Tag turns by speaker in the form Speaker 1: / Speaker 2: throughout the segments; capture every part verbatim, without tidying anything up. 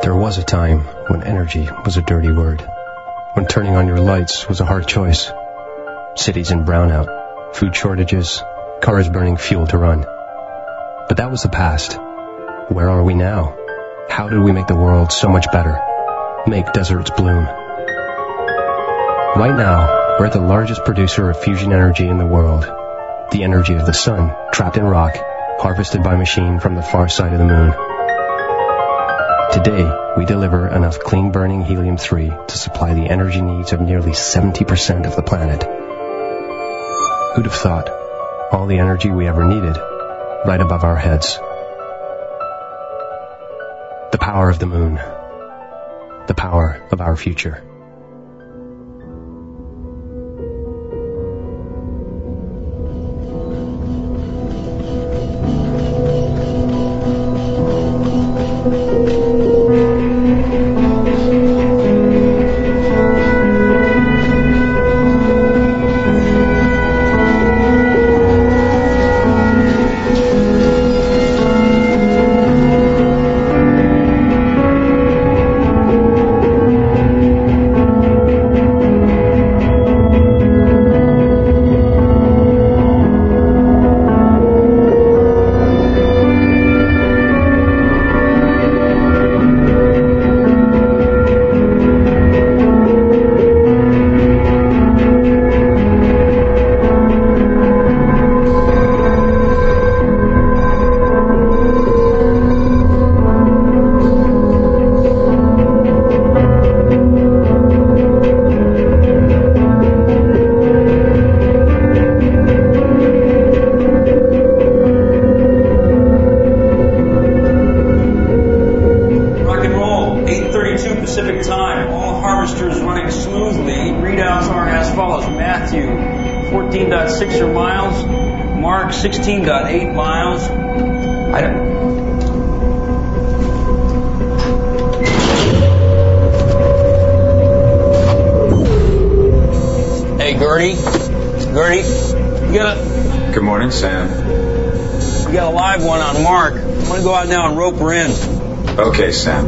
Speaker 1: There was a time when energy was a dirty word, when turning on your lights was a hard choice. Cities in brownout, food shortages, cars burning fuel to run. But that was the past. Where are we now? How did we make the world so much better? Make deserts bloom. Right now, we're the largest producer of fusion energy in the world. The energy of the sun, trapped in rock, harvested by machine from the far side of the moon. Today, we deliver enough clean-burning helium three to supply the energy needs of nearly seventy percent of the planet. Who'd have thought? All the energy we ever needed, right above our heads. The power of the moon. The power of our future.
Speaker 2: sixteen point eight miles. I don't... Hey, Gertie. Gertie, you got a...
Speaker 3: Good morning, Sam.
Speaker 2: We got a live one on Mark. I'm going to go out now and rope her in.
Speaker 3: Okay, Sam.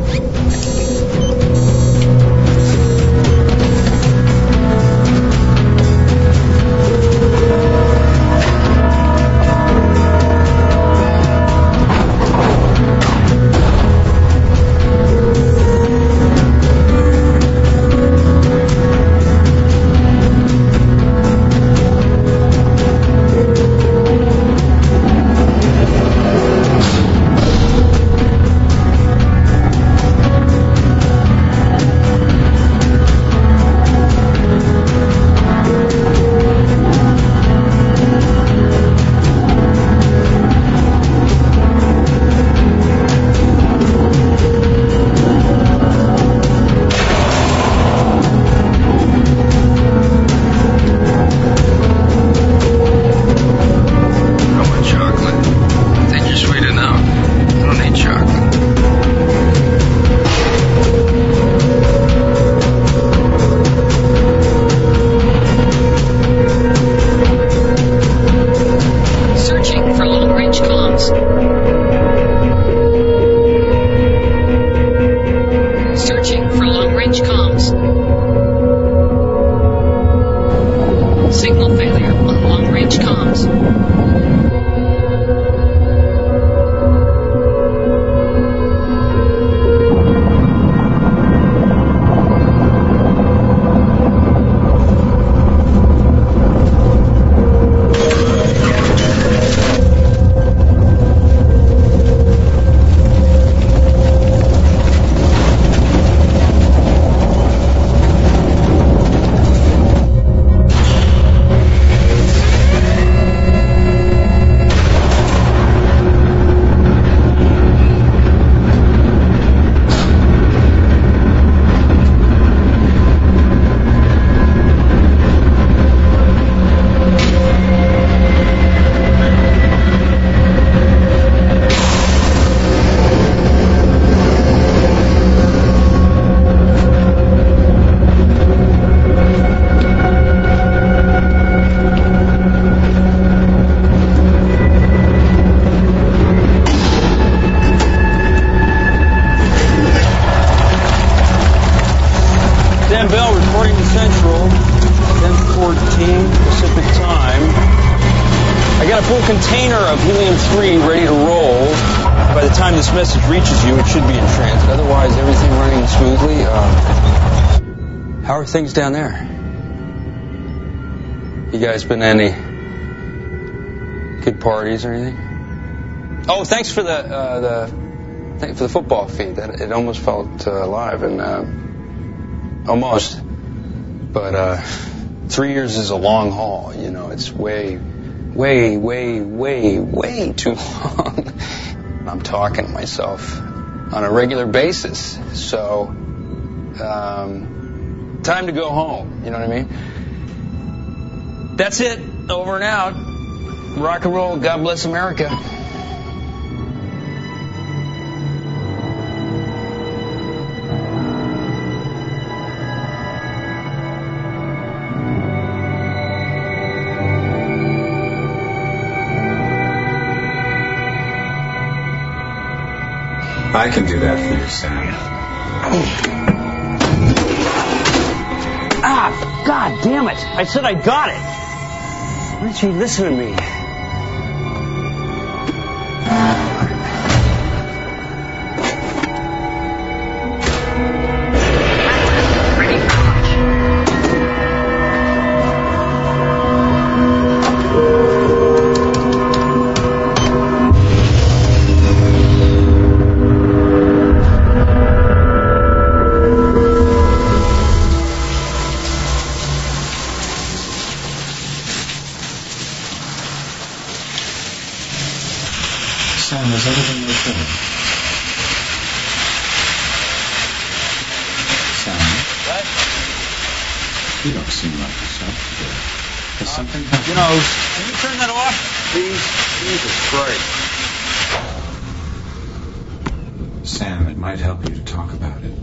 Speaker 2: Stream three ready to roll. By the time this message reaches you, it should be in transit. Otherwise, everything running smoothly. Uh, how are things down there? You guys been to any good parties or anything? Oh, thanks for the uh, the thanks for the football feed. That it almost felt uh, live and uh, almost, but uh, three years is a long haul. You know, it's way, way, way, way, way too long. I'm talking to myself on a regular basis. So, um, time to go home. You know what I mean? That's it. Over and out. Rock and roll. God bless America.
Speaker 3: I can do that for you, Sam.
Speaker 2: Ah, God damn it. I said I got it. Why didn't you listen to me?
Speaker 3: Sam, is everything okay? Sam?
Speaker 2: What?
Speaker 3: You don't seem like yourself today. Has something happened?
Speaker 2: You know, can you turn that off, please? Jesus Christ.
Speaker 3: Sam, it might help you to talk about it.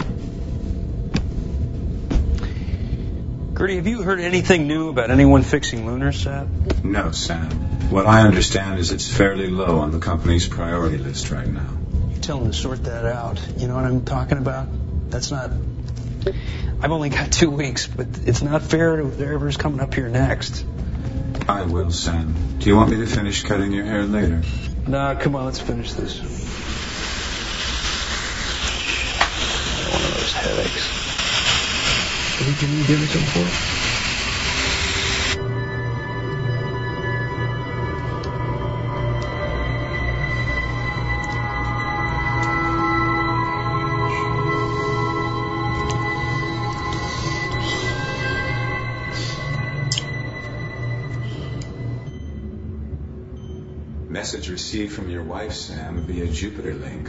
Speaker 2: Gertie, have you heard anything new about anyone fixing Lunarsat?
Speaker 3: No, Sam. What I understand is it's fairly low on the company's priority list right now.
Speaker 2: You tell them to sort that out. You know what I'm talking about? That's not... I've only got two weeks, but it's not fair to whoever's coming up here next.
Speaker 3: I will, Sam. Do you want me to finish cutting your hair later?
Speaker 2: Nah, come on, let's finish this. One of those headaches. Can you give me some for it?
Speaker 3: Message received from your wife, Sam, via Jupiter Link.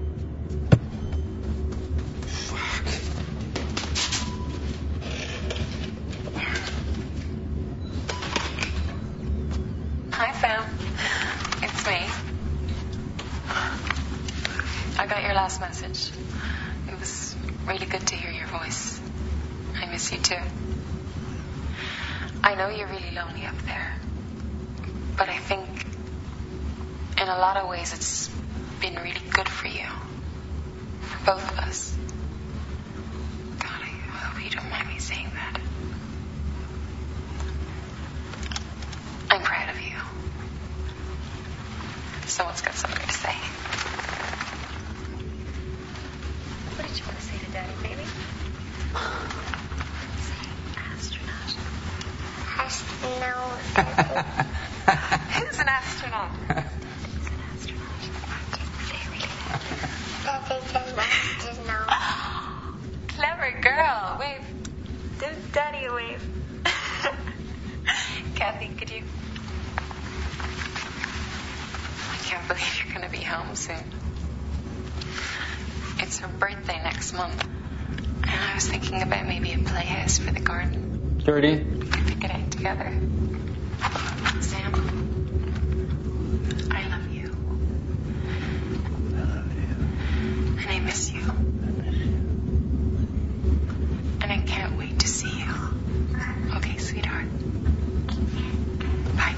Speaker 4: Hi, Sam. It's me. I got your last message. It was really good to hear your voice. I miss you too. I know you're really lonely up there, but I think in a lot of ways it's been really good for you. For both of us. God, I hope you don't mind me saying that. I'm proud of you. Someone's got something to say. What did you want to say to Daddy, baby? Say astronaut. Astronaut. Who's an astronaut? Who's an astronaut? Say it really loud. Clever girl. Wave. Do Daddy a wave. Kathy, could you... I can't believe you're going to be home soon. It's her birthday next month. And I was thinking about maybe a playhouse for the garden.
Speaker 2: Gertie?
Speaker 4: We could pick it out together. Sam, I love you.
Speaker 2: I love you.
Speaker 4: And I miss you. And I can't wait to see you. Okay, sweetheart. Bye.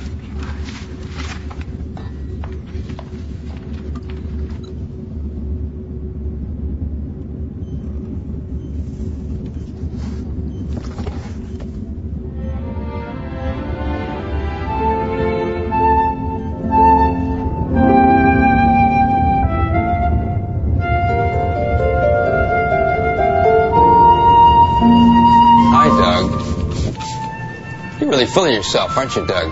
Speaker 2: full of yourself, aren't you, Doug?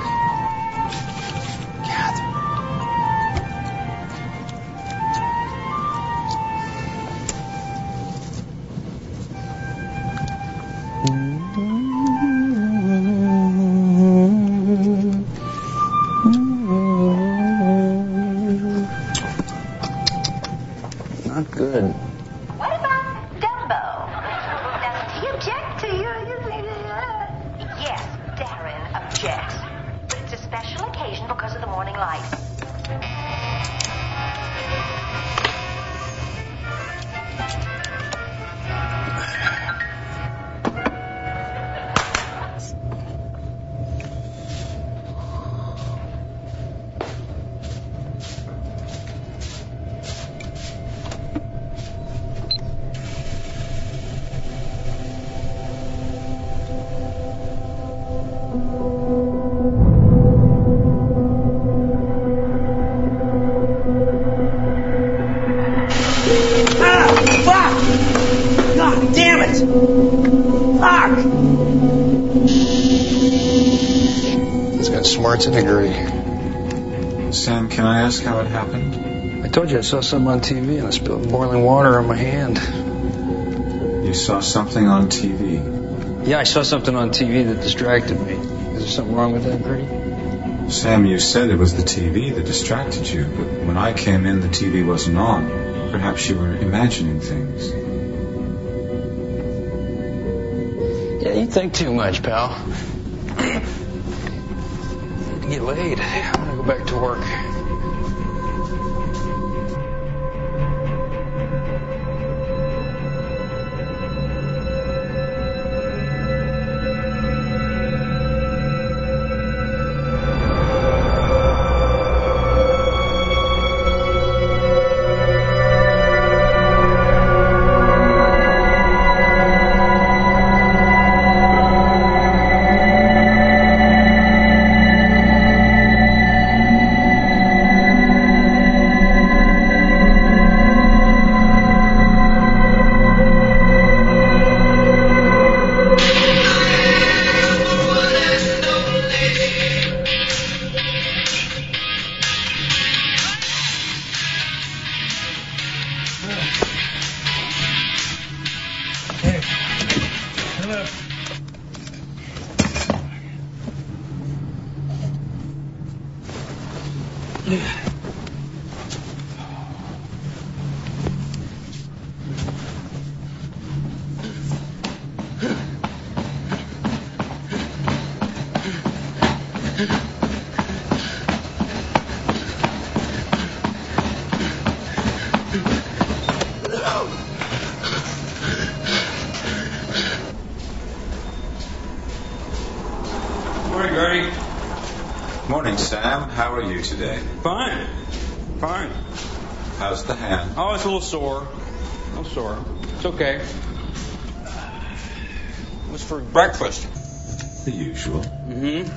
Speaker 5: Not good.
Speaker 6: What about Dumbo? Does he object to you? Yes, Darren objects. But it's a special occasion because of the morning light.
Speaker 2: He's got smarts a degree.
Speaker 3: Sam, can I ask how it happened?
Speaker 2: I told you I saw something on T V and I spilled boiling water on my hand.
Speaker 3: You saw something on T V?
Speaker 2: Yeah, I saw something on T V that distracted me. Is there something wrong with that, Gertie?
Speaker 3: Sam, you said it was the T V that distracted you, but when I came in, the T V wasn't on. Perhaps you were imagining things.
Speaker 2: Yeah, you think too much, pal. Need to get laid. I'm gonna go back to work. Morning, Gertie.
Speaker 3: Morning, Sam. How are you today?
Speaker 2: Fine. Fine.
Speaker 3: How's the hand?
Speaker 2: Oh, it's a little sore. A little sore. It's okay. It was for breakfast.
Speaker 3: The usual.
Speaker 2: Mm-hmm.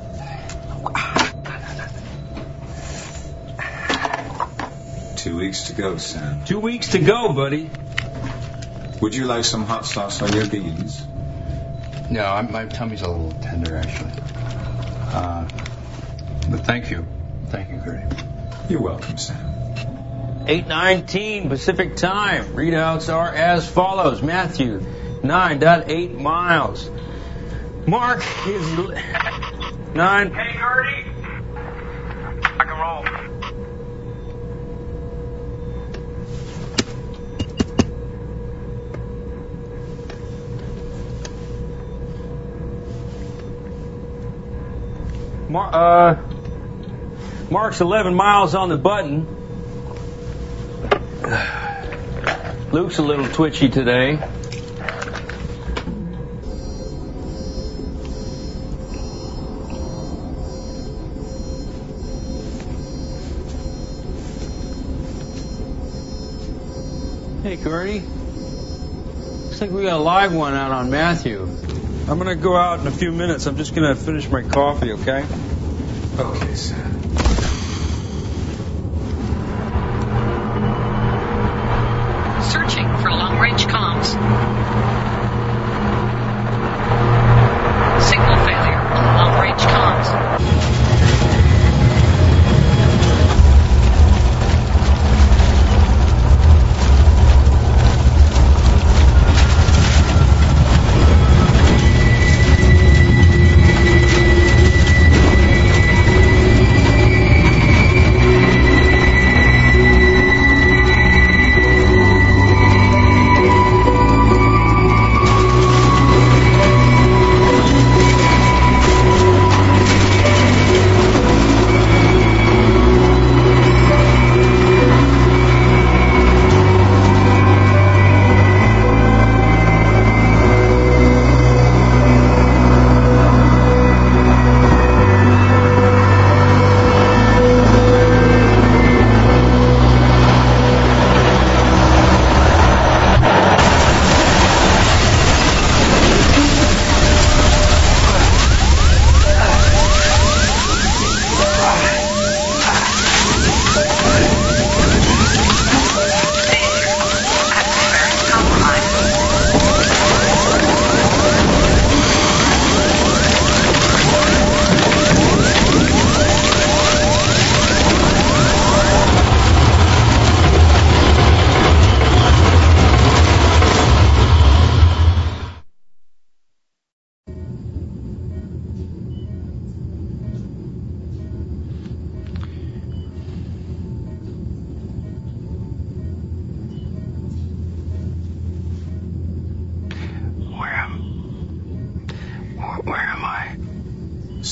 Speaker 3: Two weeks to go, Sam.
Speaker 2: Two weeks to go, buddy.
Speaker 3: Would you like some hot sauce on your beans?
Speaker 2: No, I'm, my tummy's a little tender, actually. Uh, but thank you. Thank you, Gertie.
Speaker 3: You're welcome, Sam.
Speaker 2: eight nineteen Pacific Time. Readouts are as follows. Matthew, nine point eight miles. Mark is nine.
Speaker 7: Hey, Gertie. I can roll.
Speaker 2: Mar- uh, Mark's eleven miles on the button. Luke's a little twitchy today. Hey, Gertie. Looks like we got a live one out on Matthew. I'm going to go out in a few minutes. I'm just going to finish my coffee, okay?
Speaker 3: Okay, Sam.
Speaker 8: Searching for long-range comms. Signal failure on long-range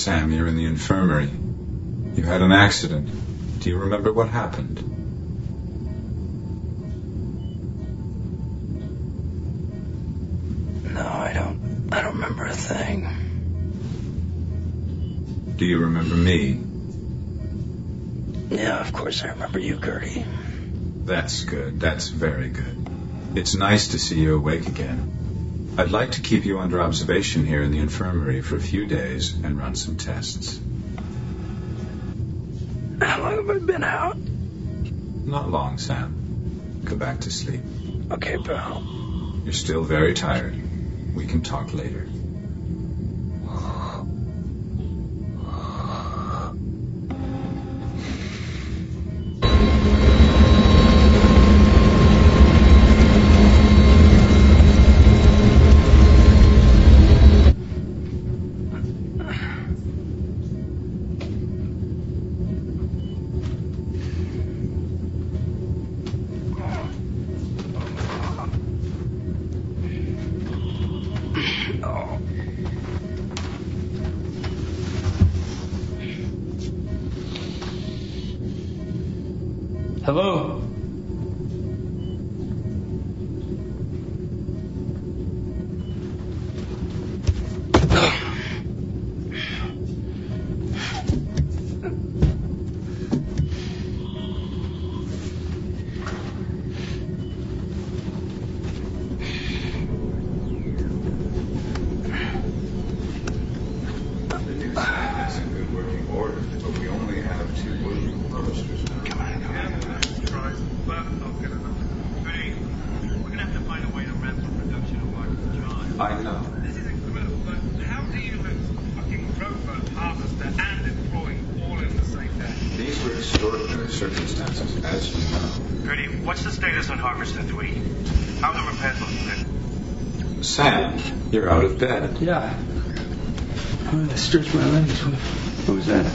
Speaker 3: Sam, you're in the infirmary. You had an accident. Do you remember what happened?
Speaker 5: No, I don't. I don't remember a thing.
Speaker 3: Do you remember me?
Speaker 5: Yeah, of course I remember you, Gertie.
Speaker 3: That's good. That's very good. It's nice to see you awake again. I'd like to keep you under observation here in the infirmary for a few days and run some tests.
Speaker 5: How long have I been out?
Speaker 3: Not long, Sam. Go back to sleep.
Speaker 5: Okay, pal.
Speaker 3: You're still very tired. We can talk later.
Speaker 2: Hello?
Speaker 3: I know.
Speaker 7: This is incredible, but how do you have fucking rover, harvester, and employee all in the same day?
Speaker 3: These were extraordinary circumstances, as you know.
Speaker 7: Gertie, what's the status on Harvester three? How are the repairs looking then?
Speaker 3: Sam, you're out of bed.
Speaker 5: Yeah. Oh, I stretched my legs. What was that?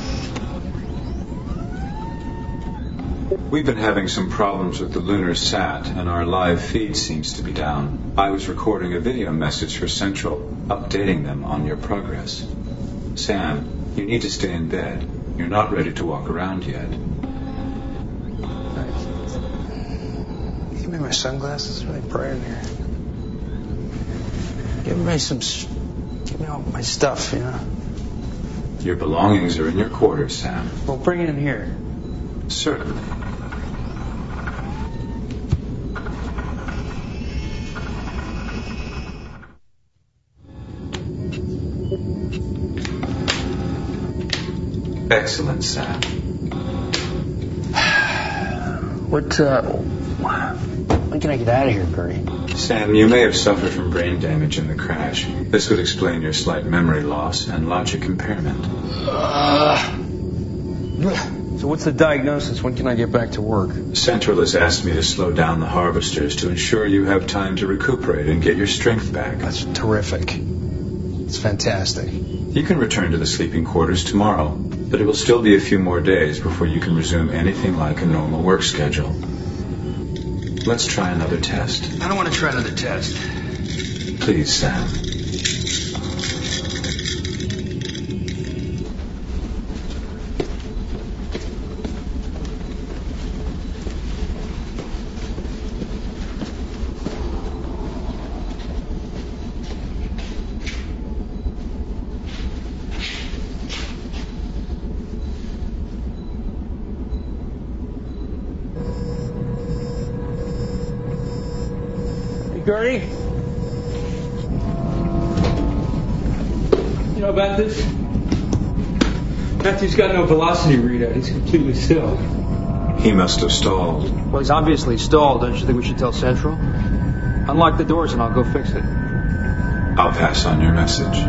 Speaker 3: We've been having some problems with the lunar sat, and our live feed seems to be down. I was recording a video message for Central, updating them on your progress. Sam, you need to stay in bed. You're not ready to walk around yet.
Speaker 5: Give me my sunglasses. It's really bright in here. Give me some... Give me all my stuff, you know?
Speaker 3: Your belongings are in your quarters, Sam.
Speaker 5: Well, bring it in here.
Speaker 3: Certainly. Excellent, Sam.
Speaker 5: What, uh... When can I get out of here, Gertie?
Speaker 3: Sam, you may have suffered from brain damage in the crash. This would explain your slight memory loss and logic impairment.
Speaker 5: Uh, so what's the diagnosis? When can I get back to work?
Speaker 3: Central has asked me to slow down the harvesters to ensure you have time to recuperate and get your strength back.
Speaker 5: That's terrific. It's fantastic.
Speaker 3: You can return to the sleeping quarters tomorrow, but it will still be a few more days before you can resume anything like a normal work schedule. Let's try another test.
Speaker 5: I don't want to try another test.
Speaker 3: Please, Sam.
Speaker 2: Gertie? You know about this? Matthew's got no velocity readout. He's completely still.
Speaker 3: He must have stalled.
Speaker 9: Well, he's obviously stalled. Don't you think we should tell Central? Unlock the doors and I'll go fix it.
Speaker 3: I'll pass on your message.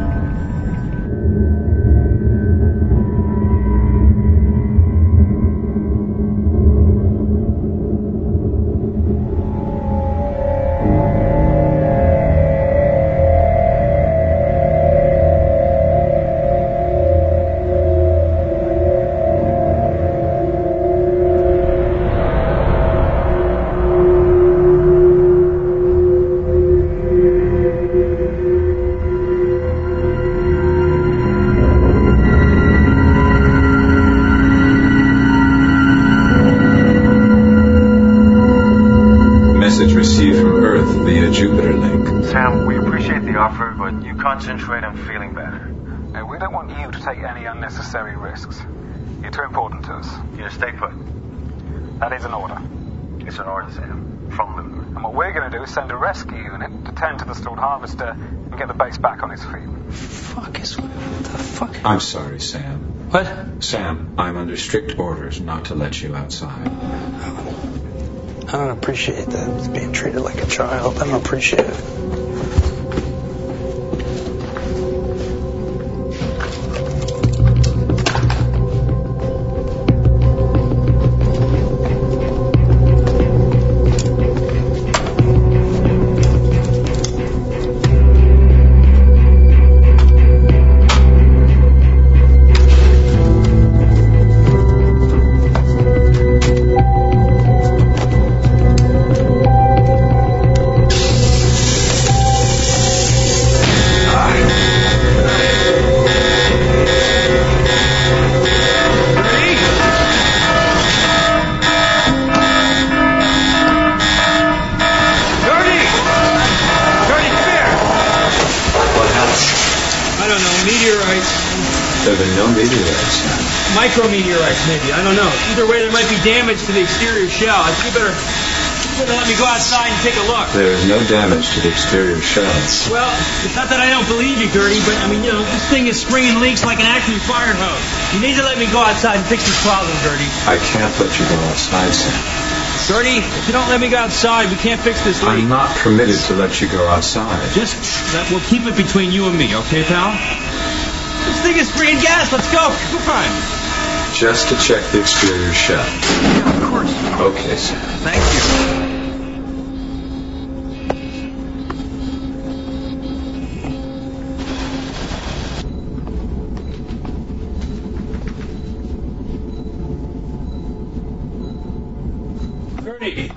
Speaker 3: the Jupiter link.
Speaker 10: Sam, we appreciate the offer, but you concentrate on feeling better.
Speaker 7: Uh, we don't want you to take any unnecessary risks. You're too important to us.
Speaker 10: You stay put.
Speaker 7: That is an order.
Speaker 10: It's an order, Sam. From the lunar.
Speaker 7: And what we're going to do is send a rescue unit to tend to the stalled harvester and get the base back on its feet.
Speaker 2: Fuck is what the fuck?
Speaker 3: I'm sorry, Sam.
Speaker 2: What?
Speaker 3: Sam, I'm under strict orders not to let you outside.
Speaker 2: I don't appreciate that. It's being treated like a child. I don't appreciate it.
Speaker 9: Micrometeorites, maybe. I don't know. Either way, there might be damage to the exterior shell. I think you better, you better let me go outside and take a look.
Speaker 3: There is no damage to the exterior shell.
Speaker 9: Well, it's not that I don't believe you, Gertie, but, I mean, you know, this thing is springing leaks like an acme fire hose. You need to let me go outside and fix this problem, Gertie.
Speaker 3: I can't let you go outside, Sam.
Speaker 9: Gertie, if you don't let me go outside, we can't fix this leak.
Speaker 3: I'm not permitted to let you go outside.
Speaker 9: Just, that, we'll keep it between you and me, okay, pal? This thing is spraying gas. Let's go. Come on.
Speaker 3: Just to check the exterior shell.
Speaker 9: Yeah, of course.
Speaker 3: Okay, sir.
Speaker 9: Thank you. Gertie.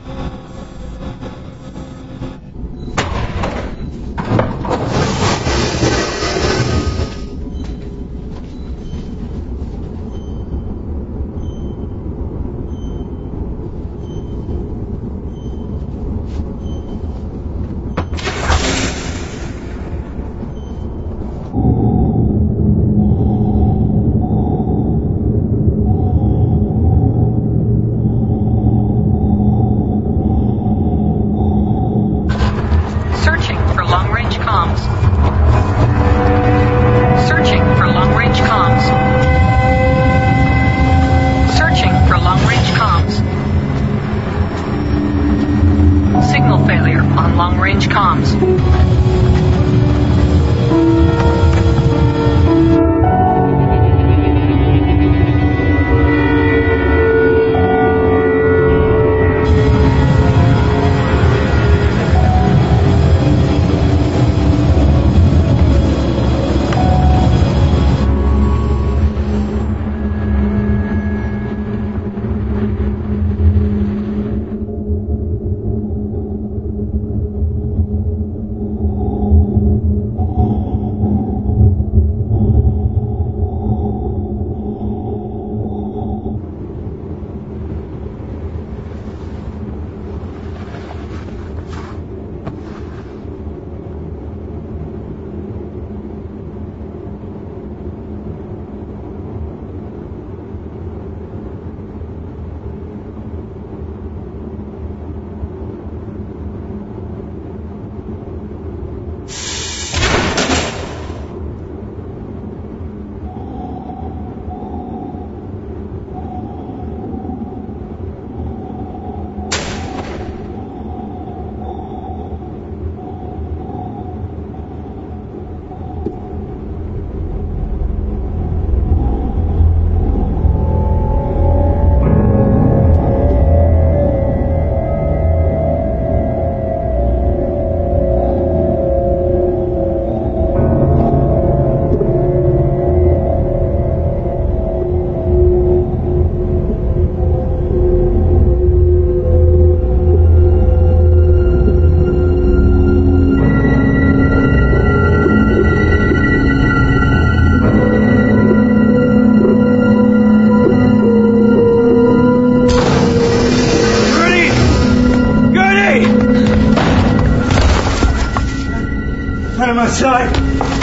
Speaker 9: outside.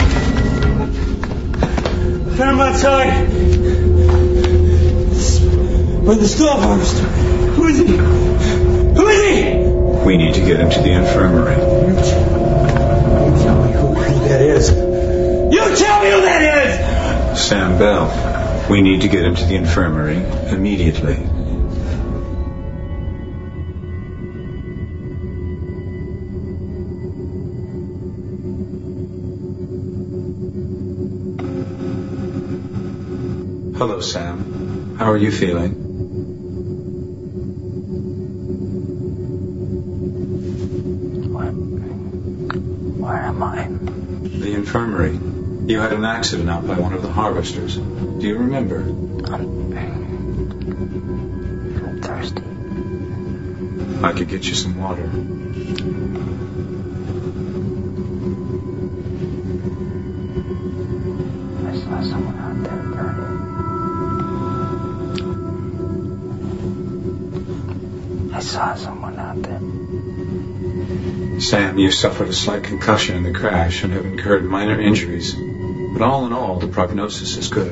Speaker 9: Found him outside. By the stove harvester. Who is he? Who is he?
Speaker 3: We need to get him to the infirmary.
Speaker 9: You tell me who, who that is. You tell me who that is!
Speaker 3: Sam Bell. We need to get him to the infirmary immediately. Hello, Sam. How are you feeling?
Speaker 11: Where, where am I?
Speaker 3: The infirmary. You had an accident out by one of the harvesters. Do you remember?
Speaker 11: I'm, I'm thirsty.
Speaker 3: I could get you some water.
Speaker 11: I saw someone out there, Bernie. I saw someone out there.
Speaker 3: Sam, you suffered a slight concussion in the crash and have incurred minor injuries. But all in all, the prognosis is good.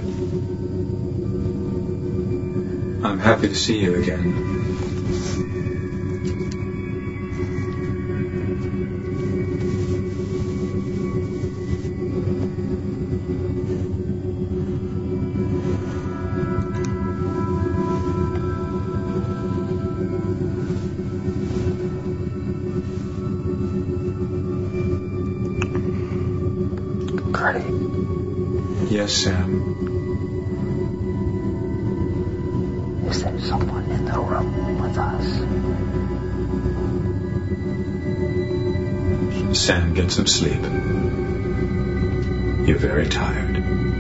Speaker 3: I'm happy to see you again. Yes, Sam.
Speaker 11: Is there someone in the room with us?
Speaker 3: Sam, get some sleep. You're very tired.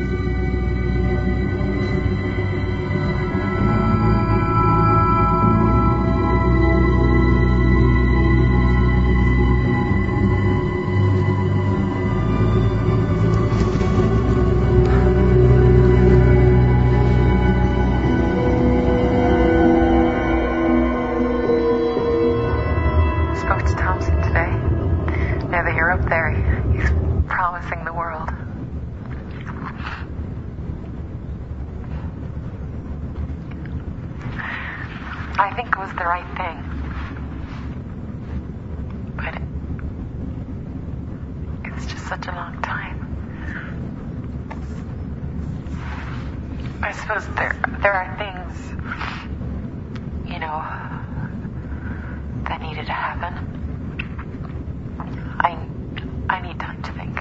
Speaker 4: I think it was the right thing. But it, it was just such a long time. I suppose there there are things, you know, that needed to happen. I I need time to think.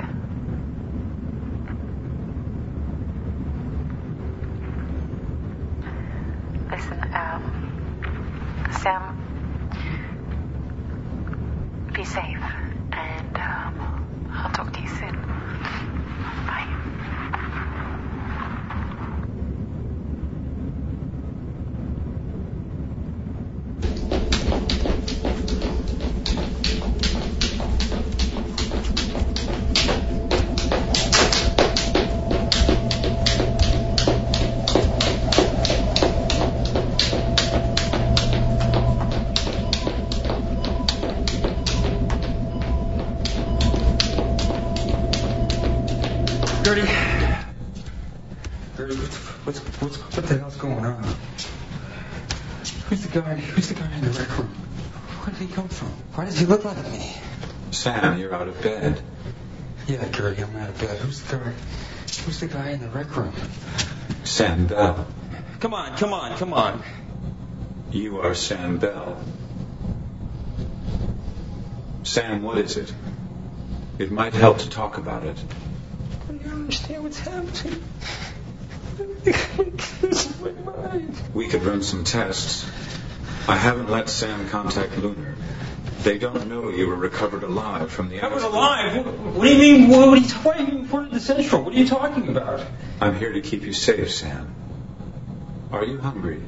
Speaker 4: Listen, um, Sam, be safe, and um, I'll talk to you soon. Bye.
Speaker 5: Gertie. Gertie, what's, what's, what's, what the hell's going on? Who's the guy, who's the guy in the rec room? Where did he come from? Why does he look like me?
Speaker 3: Sam, you're out of bed.
Speaker 5: Yeah, Gertie, I'm out of bed. Who's the guy, who's the guy in the rec room?
Speaker 3: Sam Bell.
Speaker 5: Come on, come on, come on.
Speaker 3: You are Sam Bell. Sam, what is it? It might help to talk about it.
Speaker 5: I don't understand what's happening. My mind.
Speaker 3: We could run some tests. I haven't let Sam contact Lunar. They don't know you were recovered alive from the
Speaker 5: I was
Speaker 3: accident.
Speaker 5: alive? What, what do you mean? What, what are you, why are you being reported to Central? What are you talking about?
Speaker 3: I'm here to keep you safe, Sam. Are you hungry?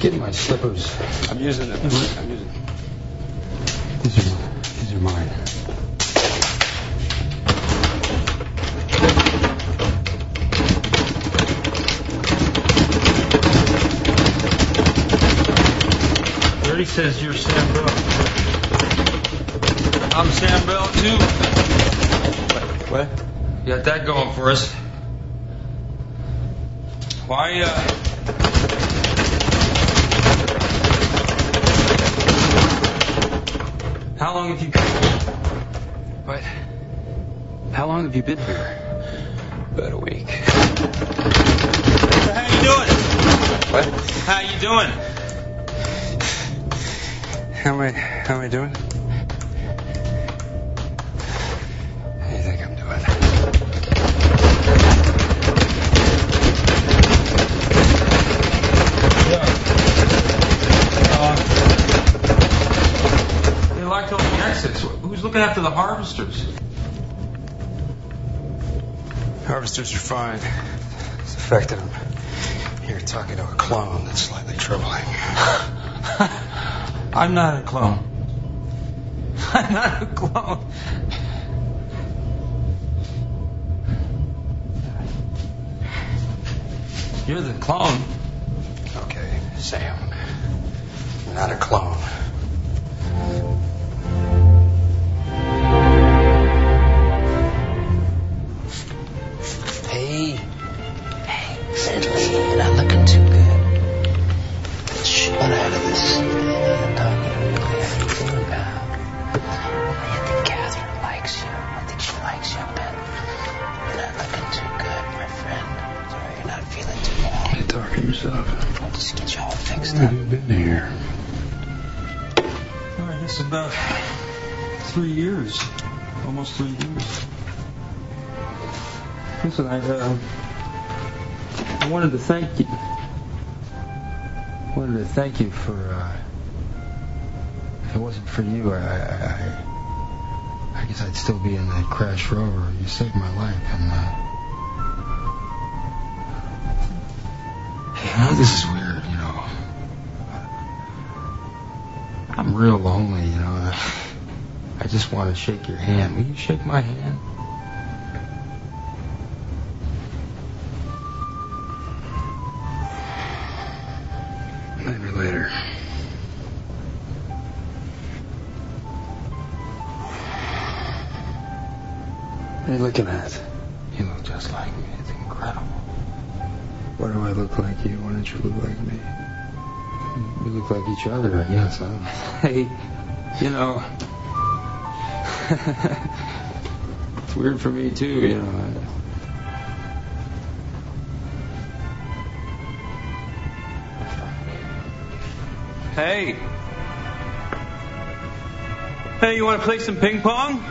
Speaker 5: get my slippers.
Speaker 2: I'm using them. I'm using them.
Speaker 5: These are, these are mine.
Speaker 9: Dirty says you're Sam Bell. I'm Sam Bell, too.
Speaker 2: What?
Speaker 9: You got that going for us. Why, uh... How long have you been here?
Speaker 5: What? How long have you been here?
Speaker 2: About a week.
Speaker 9: How you doing?
Speaker 2: What?
Speaker 9: How you doing?
Speaker 2: How am I, how am I doing? How do you think I'm doing?
Speaker 9: They locked all the exits. Who's looking after the harvesters?
Speaker 2: Harvesters are fine. It's the fact that I'm here talking to a clone that's slightly troubling.
Speaker 9: I'm not a clone. I'm not a clone. You're the clone.
Speaker 2: Okay, Sam. You're not a clone.
Speaker 11: Hey. Hey, Finley, you're not looking too good. Shut out of this. I'm talking. How you feeling, pal? I think Catherine likes you. I think she likes you, Ben. You're not looking too good, my friend. Sorry, you're not feeling too well.
Speaker 5: You talking yourself?
Speaker 11: I'll just get you all fixed
Speaker 5: How
Speaker 11: up.
Speaker 5: have you been here?
Speaker 9: Oh, I guess about three years. Almost three years. Listen, I, uh, I wanted to thank you. I wanted to thank you for, uh, if it wasn't for you, I, I, I guess I'd still be in that crash rover. You saved my life, and, uh, I know this is weird, you know. I'm real lonely, you know. I, I just want to shake your hand. Will you shake my hand?
Speaker 5: Maybe later. What are you looking at?
Speaker 9: You look just like me. It's incredible.
Speaker 5: Why do I look like you? Why don't you look like me?
Speaker 9: We look like each other, I guess. Huh? Hey, you know, it's weird for me too, you know. Hey. Hey, you want to play some ping pong?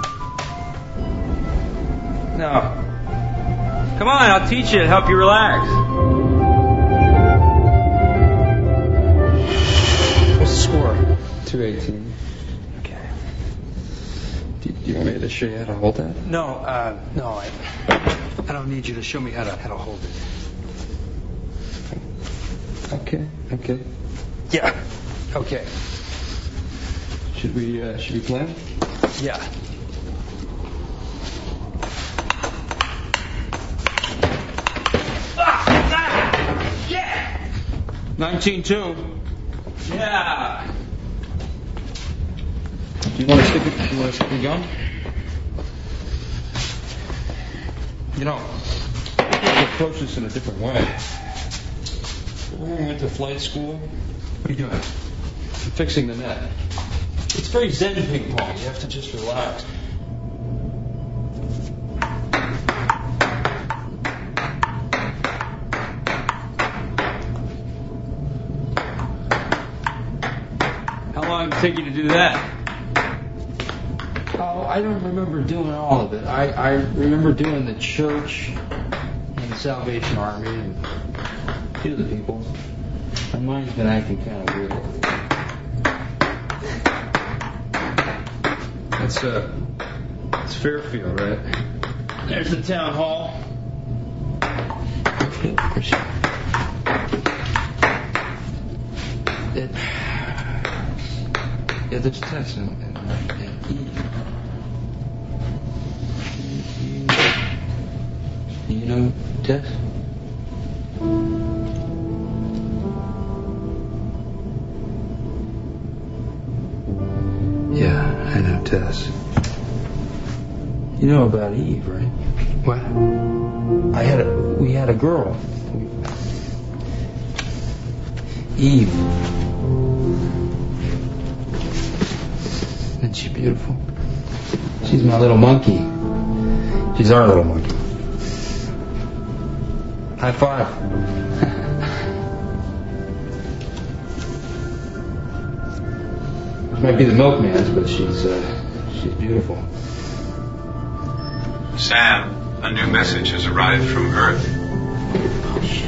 Speaker 9: No. Come on, I'll teach you to help you relax.
Speaker 5: What's the score? two eighteen. Okay. Do, do you want me to show you how to hold that?
Speaker 9: No, uh,
Speaker 5: No, I, I don't need you to show me how to how to hold it. Okay, okay. Yeah. Okay. Should we uh, should we plan?
Speaker 9: yeah. nineteen two. Yeah.
Speaker 5: Do you want to stick it? You want to stick the gum?
Speaker 9: You know, we could approach this in a different way. When we went to flight school,
Speaker 5: What are you doing?
Speaker 9: I'm fixing the net. It's very zen ping pong. You have to just relax. How long did it take you to do that?
Speaker 5: Oh, I don't remember doing all of it. I, I remember doing the church and the Salvation Army and a few of the people. My mind's been acting kind of weird.
Speaker 9: That's uh, it's Fairfield, right? There's the town hall.
Speaker 5: It, yeah, there's Tess and, and, and Eve. You, you know Tess? Yeah, I know Tess. You know about Eve, right?
Speaker 9: What?
Speaker 5: I had a, we had a girl. Eve. Isn't she beautiful? She's my little monkey. She's our little monkey. High five. She might be the milkman's, but she's, uh, she's beautiful.
Speaker 3: Sam, a new message has arrived from Earth.
Speaker 5: Oh, shit.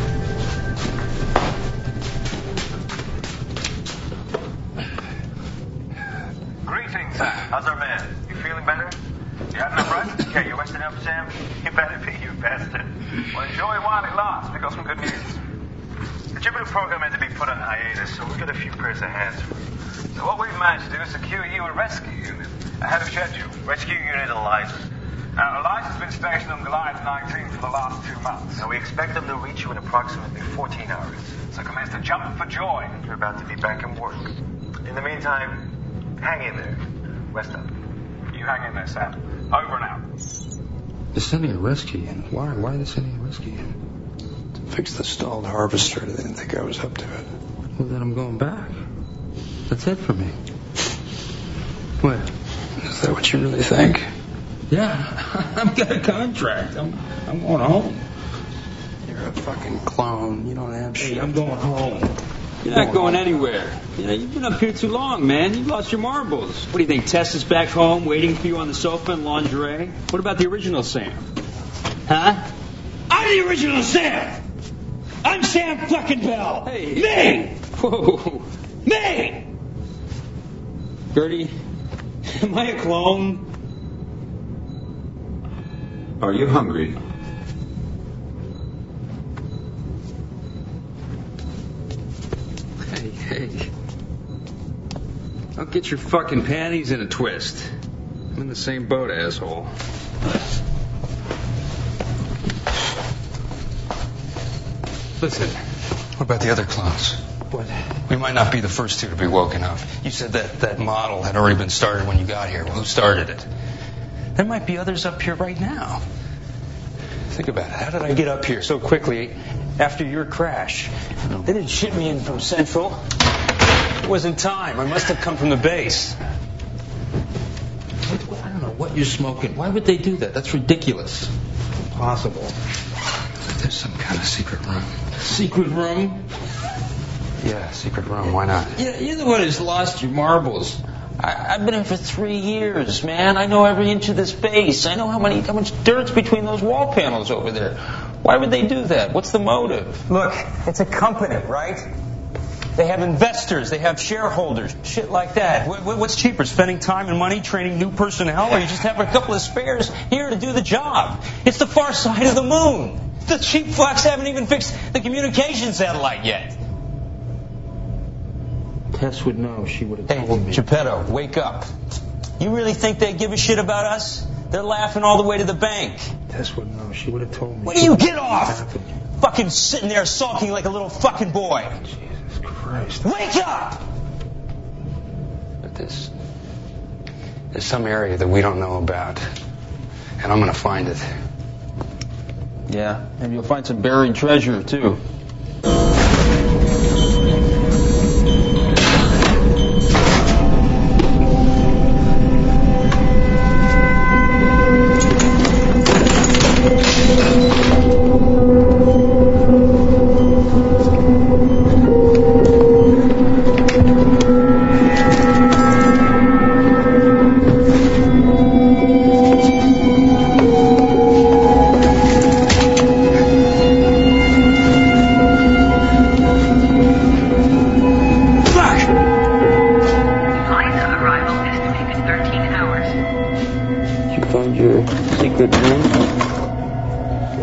Speaker 10: Greetings. How's our man? You feeling better? You had enough rest? Yeah, you rested up, Sam? You better be, you bastard. Well, enjoy while it lasts. We got some good news. The Jupiter program had to be put on hiatus, so we've got a few pairs of hands for you. So what we've managed to do is secure you a rescue unit ahead of schedule. Rescue unit Eliza. Now, Eliza's been stationed on Goliath nineteen for the last two months. Now, we expect them to reach you in approximately fourteen hours. So commence to jump for joy. You're about to be back in work. In the meantime, hang in there. Rest up. You hang in there, Sam. Over and out.
Speaker 5: They're sending a rescue unit. Why? Why are they sending a rescue unit?
Speaker 2: To fix the stalled harvester. They didn't think I was up to it.
Speaker 5: Well, then I'm going back. That's it for me. What?
Speaker 2: Is that what you really think?
Speaker 5: Yeah, I've got a contract. I'm, I'm going home.
Speaker 2: You're a fucking clone. You don't have shit.
Speaker 5: Hey, I'm going home.
Speaker 12: You're not going anywhere. You know, you've been up here too long, man. You've lost your marbles. What do you think, Tess is back home waiting for you on the sofa in lingerie? What about the original Sam? Huh?
Speaker 13: I'm the original Sam! I'm Sam fucking Bell!
Speaker 12: Hey.
Speaker 13: Me!
Speaker 12: Whoa.
Speaker 13: Me!
Speaker 12: Gertie, am I a clone?
Speaker 3: Are you hungry?
Speaker 12: Hey, hey. Don't get your fucking panties in a twist. I'm in the same boat, asshole. Listen, what about the other clones?
Speaker 5: What?
Speaker 12: We might not be the first two to be woken up. You said that that model had already been started when you got here. Well, who started it? There might be others up here right now. Think about it. How did I get up here so quickly after your crash? They didn't ship me in from Central. It wasn't time. I must have come from the base.
Speaker 5: What, what, I don't know what you're smoking. Why would they do that? That's ridiculous. Impossible.
Speaker 12: There's some kind of secret room.
Speaker 5: Secret room?
Speaker 12: Yeah, secret room. Why not?
Speaker 5: Yeah, you're the one who's lost your marbles.
Speaker 11: I, I've been here for three years, man. I know every inch of this base. I know how many, how much dirt's between those wall panels over there. Why would they do that? What's the motive?
Speaker 2: Look, it's a company, right? They have investors, they have shareholders, shit like that.
Speaker 12: What, what's cheaper, spending time and money training new personnel, or you just have a couple of spares here to do the job?
Speaker 2: It's the far side of the moon. The cheap fucks haven't even fixed the communication satellite yet.
Speaker 5: Tess would know. She would have
Speaker 2: Hey,
Speaker 5: told me.
Speaker 2: Geppetto, wake up. You really think they give a shit about us? They're laughing all the way to the bank.
Speaker 5: Tess would know. She would have told me.
Speaker 2: When do you get off? Fucking sitting there sulking like a little fucking boy.
Speaker 5: Jesus Christ.
Speaker 2: Wake up!
Speaker 12: But there's, there's some area that we don't know about, and I'm going to find it.
Speaker 2: Yeah, maybe you'll find some buried treasure, too.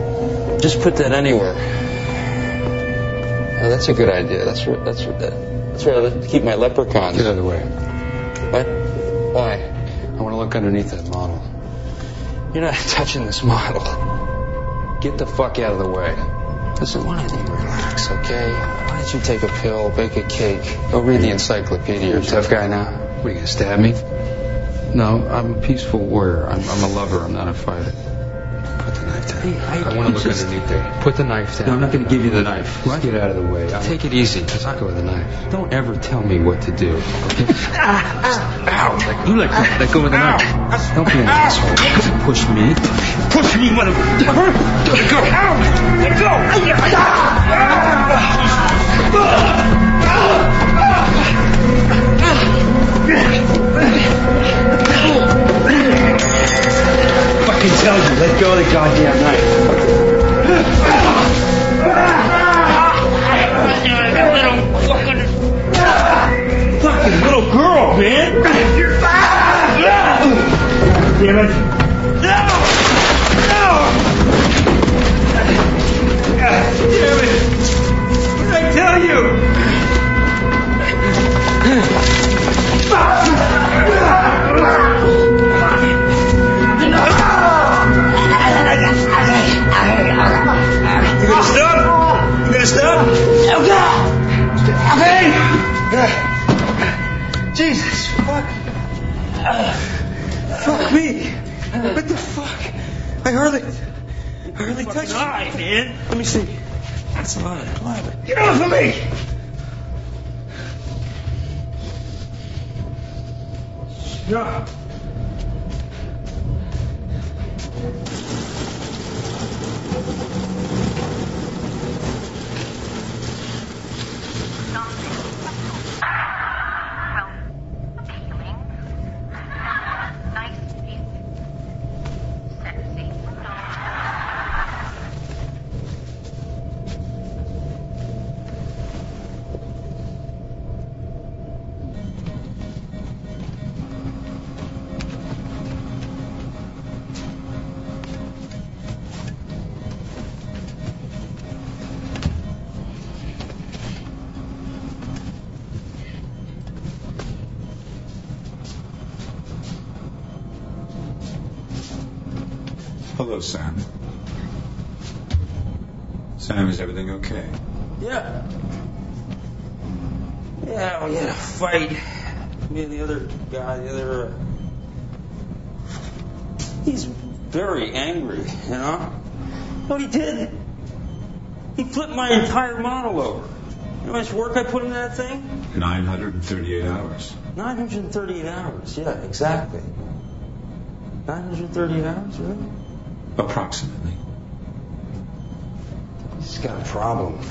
Speaker 12: Just put that anywhere. Oh, that's a good idea. That's where, that's where that,
Speaker 2: That's right, to keep my leprechauns.
Speaker 12: Get out of the way.
Speaker 2: What? Why?
Speaker 12: I want to look underneath that model.
Speaker 2: You're not touching this model.
Speaker 12: Get the fuck out of the way.
Speaker 2: Listen, why don't you relax, okay? Why don't you take a pill, bake a cake, go read the encyclopedia. You're a tough guy now.
Speaker 12: What, are you going to stab me?
Speaker 9: No, I'm a peaceful warrior. I'm, I'm a lover. I'm not a fighter.
Speaker 2: Put the knife down.
Speaker 9: Hey, I,
Speaker 12: I want to look
Speaker 9: just,
Speaker 12: underneath there. Put the knife down.
Speaker 9: No, I'm not going to give you the knife.
Speaker 12: What? Get out of the way. I'm,
Speaker 9: Take it easy.
Speaker 12: Just go with the knife.
Speaker 9: Don't ever tell me what to do. Okay?
Speaker 13: Ow!
Speaker 9: Like, you let go. Let go of the knife. Don't be an asshole. Don't push me.
Speaker 13: Push me, motherfucker! Let go! Ow! Let go! Fucking tell you, let go of the goddamn knife. Fucking little girl, man! Damn it! No! No! Damn it! What did I tell you? You gonna stop? You gonna stop? Hey! Jesus, fuck. Fuck me. What the fuck? I hardly, I hardly touched you. Man. Let me see. That's a lot of, a lot of it. Get off of me! No.
Speaker 3: Hello, Sam. Sam, is everything okay?
Speaker 5: Yeah. Yeah, we had a fight. Me and the other guy, the other... Uh, he's very angry, you know? What he did? He flipped my entire model over. You know how much work I put into that thing?
Speaker 3: nine hundred thirty-eight hours.
Speaker 5: nine hundred thirty-eight hours, yeah, exactly. nine hundred thirty-eight hours, really?
Speaker 3: Approximately.
Speaker 5: He's got a problem.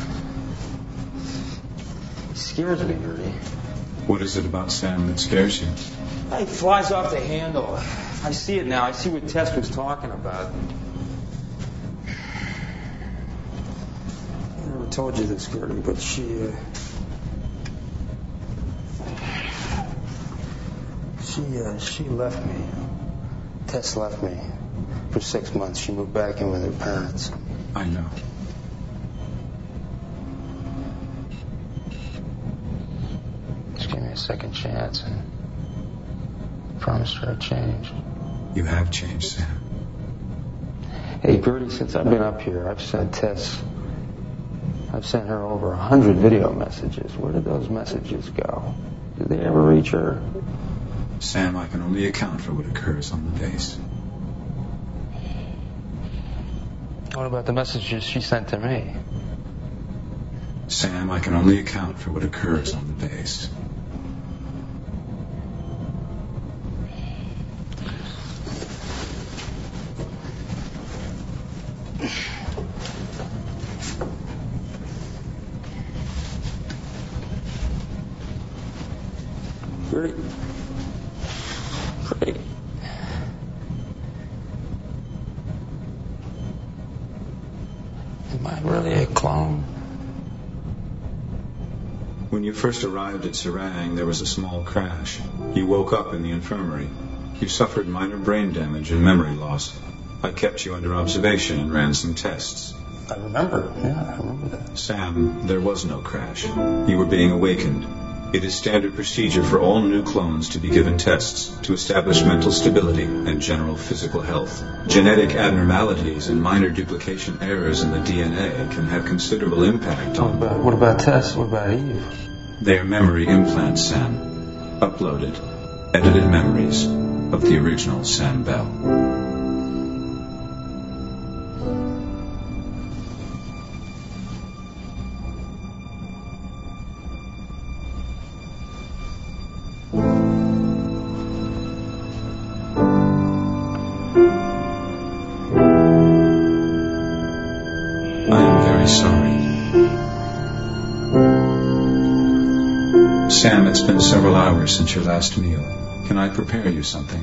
Speaker 5: He scares me, Gertie.
Speaker 3: What is it about Sam that scares you?
Speaker 5: He flies off the handle. I see it now. I see what Tess was talking about. I never told you this, Gertie, but she, uh, she, uh, she left me. Tess left me for six months. She moved back in with her parents.
Speaker 3: I know.
Speaker 5: Just gave me a second chance and promised her I'd change.
Speaker 3: You have changed, Sam.
Speaker 5: Hey, Gertie, since I've been up here, I've sent Tess, I've sent her over a hundred video messages. Where did those messages go? Did they ever reach her?
Speaker 3: Sam, I can only account for what occurs on the base.
Speaker 5: What about the messages she sent to me?
Speaker 3: Sam, I can only account for what occurs on the base.
Speaker 5: Gertie. Gertie. Am I really a clone?
Speaker 3: When you first arrived at Serang, there was a small crash. You woke up in the infirmary. You suffered minor brain damage and memory loss. I kept you under observation and ran some tests.
Speaker 5: I remember. Yeah, I remember that.
Speaker 3: Sam, there was no crash. You were being awakened. It is standard procedure for all new clones to be given tests to establish mental stability and general physical health. Genetic abnormalities and minor duplication errors in the D N A can have considerable impact on...
Speaker 9: What about, what about Tess? What about Eve?
Speaker 3: They are memory implants, Sam. Uploaded, edited memories of the original Sam Bell. Sam, it's been several hours since your last meal. Can I prepare you something?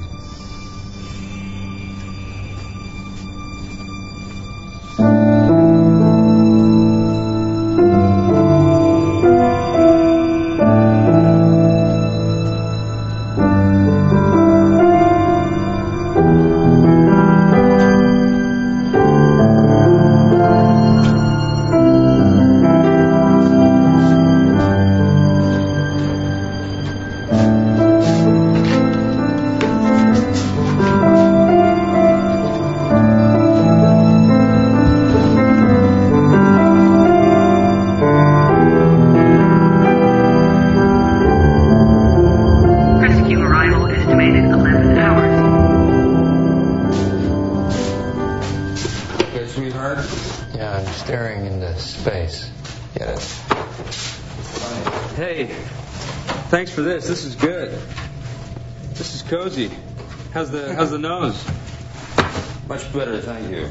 Speaker 5: Thanks for this. This is good. This is cozy. How's the How's the nose? Much better, thank you.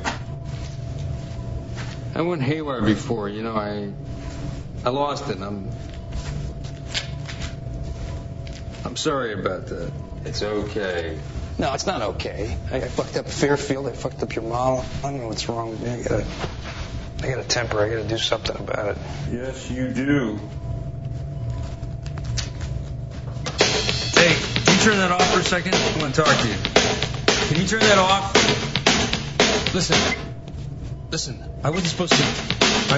Speaker 5: I went haywire before. You know, I I lost it. I'm I'm sorry about that. It's okay.
Speaker 2: No, it's not okay. I, I fucked up Fairfield. I fucked up your model. I don't know what's wrong with me. I gotta I got a temper. I gotta do something about it.
Speaker 5: Yes, you do. Turn that off for a second. I want to talk to you. Can you turn that off? Listen. Listen. I wasn't supposed to. I'm,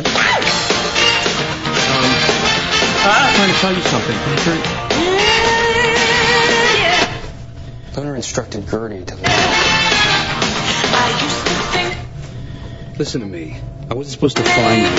Speaker 5: um, I'm trying to tell you something. Can you turn?
Speaker 2: Gunnar instructed Gertie to leave.
Speaker 5: Listen to me. I wasn't supposed to find you.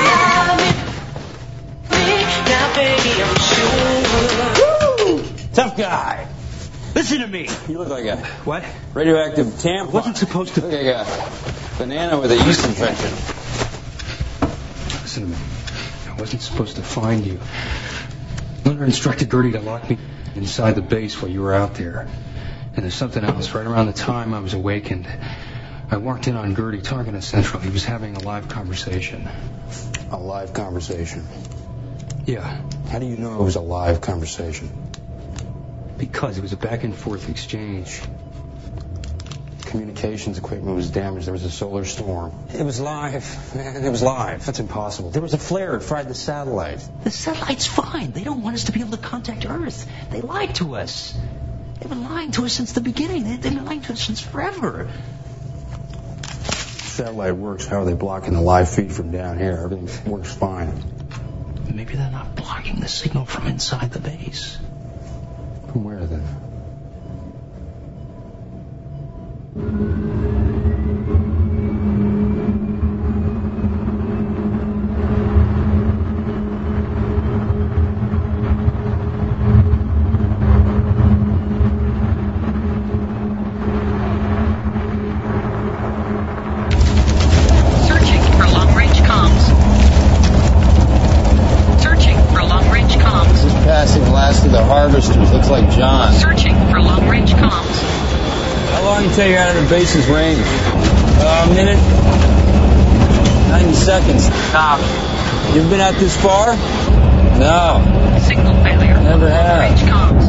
Speaker 5: Woo! Tough guy. Listen to me.
Speaker 2: You look like a
Speaker 5: what?
Speaker 2: Radioactive tampon.
Speaker 5: I wasn't supposed to.
Speaker 2: Look like a banana with a yeast infection.
Speaker 5: Listen to me. I wasn't supposed to find you. Gunnar instructed Gertie to lock me inside the base while you were out there. And there's something else. Right around the time I was awakened, I walked in on Gertie talking to Central. He was having a live conversation.
Speaker 2: A live conversation?
Speaker 5: Yeah.
Speaker 2: How do you know it was a live conversation?
Speaker 5: Because it was a back and forth exchange.
Speaker 2: Communications equipment was damaged. There was a solar storm. It was live, man. It was live. That's impossible. There was a flare. It fried the satellite.
Speaker 11: The satellite's fine. They don't want us to be able to contact Earth. They lied to us. They've been lying to us since the beginning. They've been lying to us since forever.
Speaker 2: Satellite works. How are they blocking the live feed from down here? Everything works fine.
Speaker 11: Maybe they're not blocking the signal from inside the base.
Speaker 2: From where then?
Speaker 8: Searching for long-range comms. Searching for long-range comms.
Speaker 2: Passing last of the harvesters. Looks like John.
Speaker 8: Searching for long-range comms.
Speaker 2: How long until you're out of the base's range? Uh, a minute. ninety seconds. Stop. You've been out this far? No.
Speaker 8: Signal failure.
Speaker 2: Never have.
Speaker 8: Long-range comms.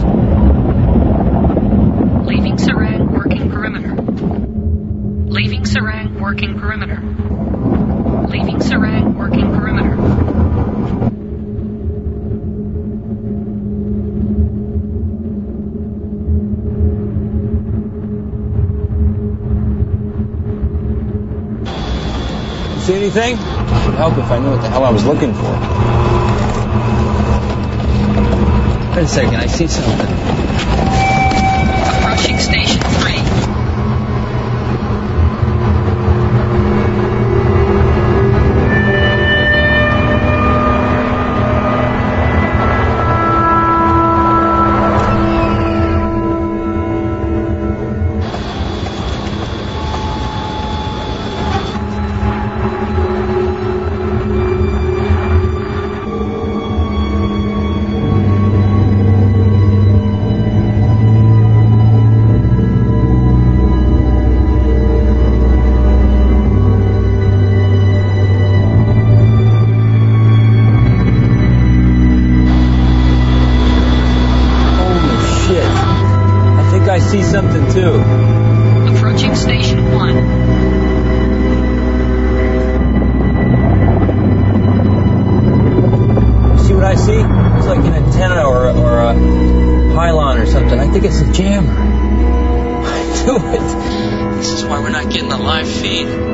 Speaker 8: Leaving Serang, working perimeter. Leaving Serang, working perimeter. Leaving Serang, working perimeter.
Speaker 2: See anything? It would help if I knew what the hell I was looking for.
Speaker 9: Wait a second, I see something.
Speaker 8: Approaching station three.
Speaker 9: I see something too.
Speaker 8: Approaching station one.
Speaker 9: You see what I see? It's like an antenna or, or a pylon or something. I think it's a jammer. I knew it.
Speaker 12: This is why we're not getting a live feed.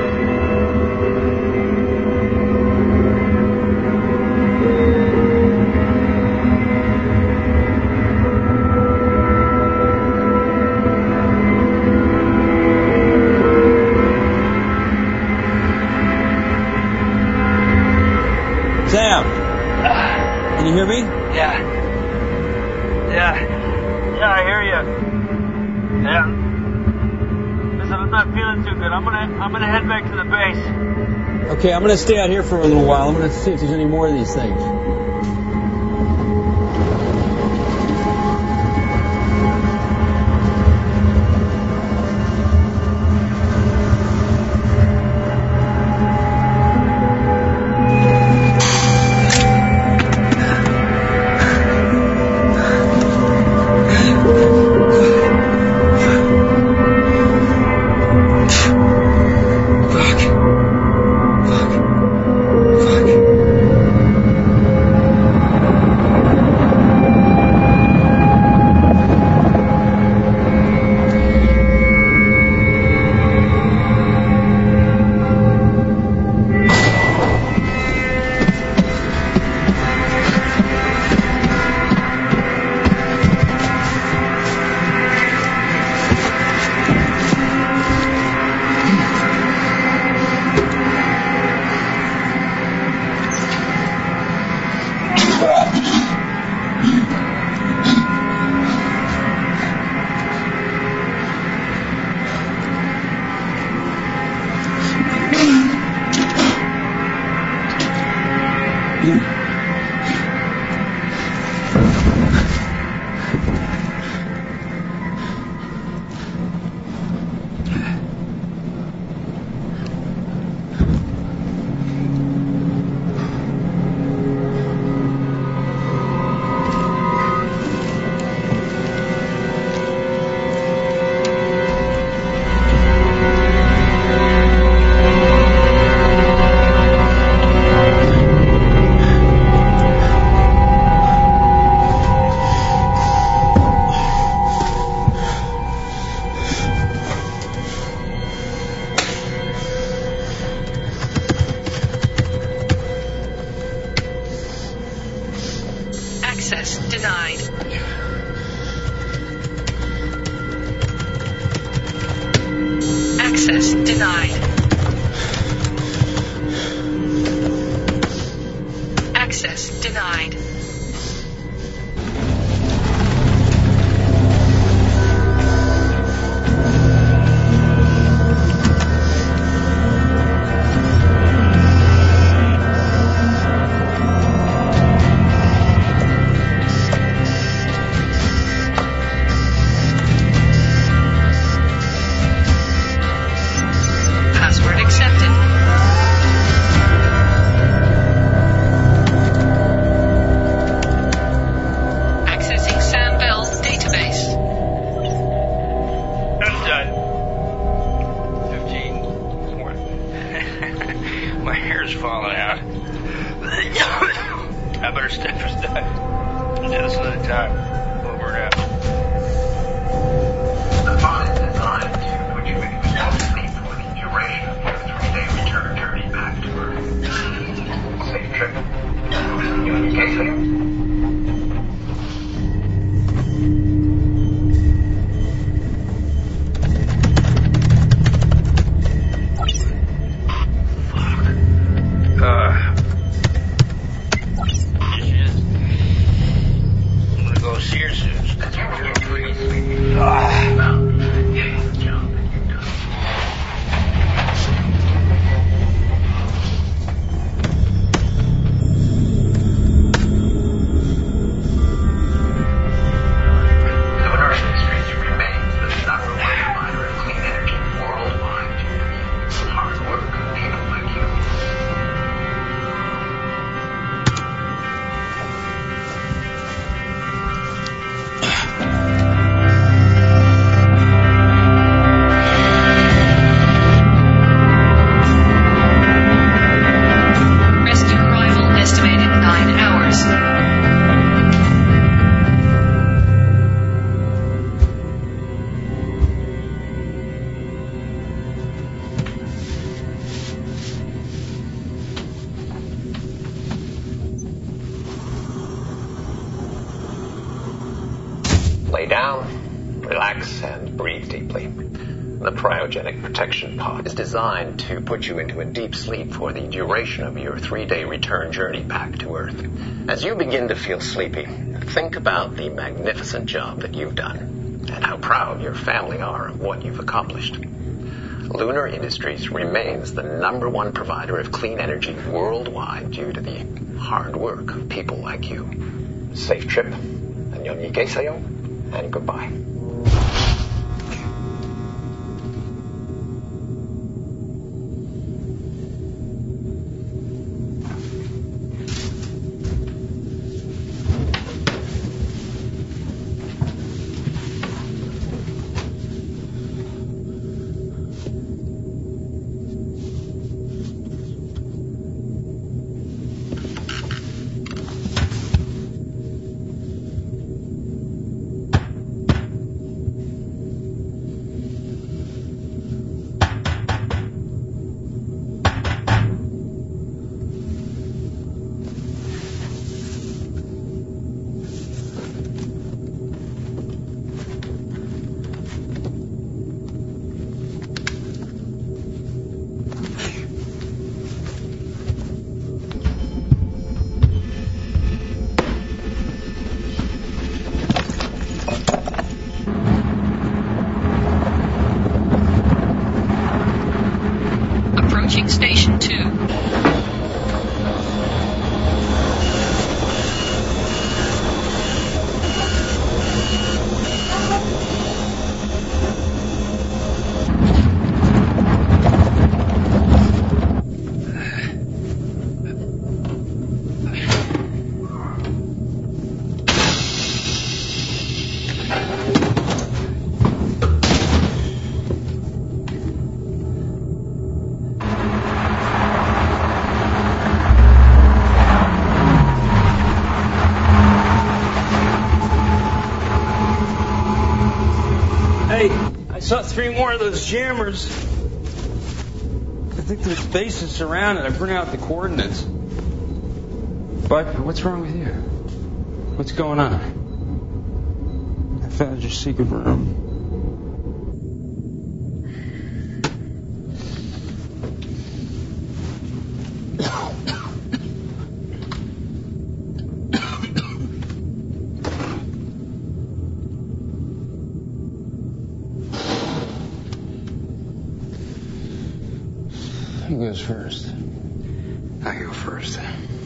Speaker 9: Sam, can you hear me?
Speaker 10: Yeah. Yeah. Yeah, I hear you. Yeah. Listen, I'm not feeling too good. I'm gonna, I'm gonna head back to the base.
Speaker 9: Okay, I'm gonna stay out here for a little while. I'm gonna see if there's any more of these things.
Speaker 8: Access denied. Access denied. Access denied. Password accepted. Accessing Sam Bell's database.
Speaker 10: I'm done. Fifteen. More. My hair's falling out. I better step for step. Do this another time. Over and out.
Speaker 14: The pod is designed to put you in extended sleep for the duration of your three-day return journey back to Earth. Safe trip. Communication.
Speaker 15: down, relax, and breathe deeply. The cryogenic protection pod is designed to put you into a deep sleep for the duration of your three-day return journey back to Earth. As you begin to feel sleepy, think about the magnificent job that you've done and how proud your family are of what you've accomplished. Lunar Industries remains the number one provider of clean energy worldwide due to the hard work of people like you. Safe trip, 안녕히 계세요, and goodbye.
Speaker 8: Station two.
Speaker 13: I saw three more of those jammers. I think this base is surrounded. I printed out the coordinates. But what's wrong with you? What's going on? I found your secret room.
Speaker 5: Who goes first?
Speaker 12: I go first.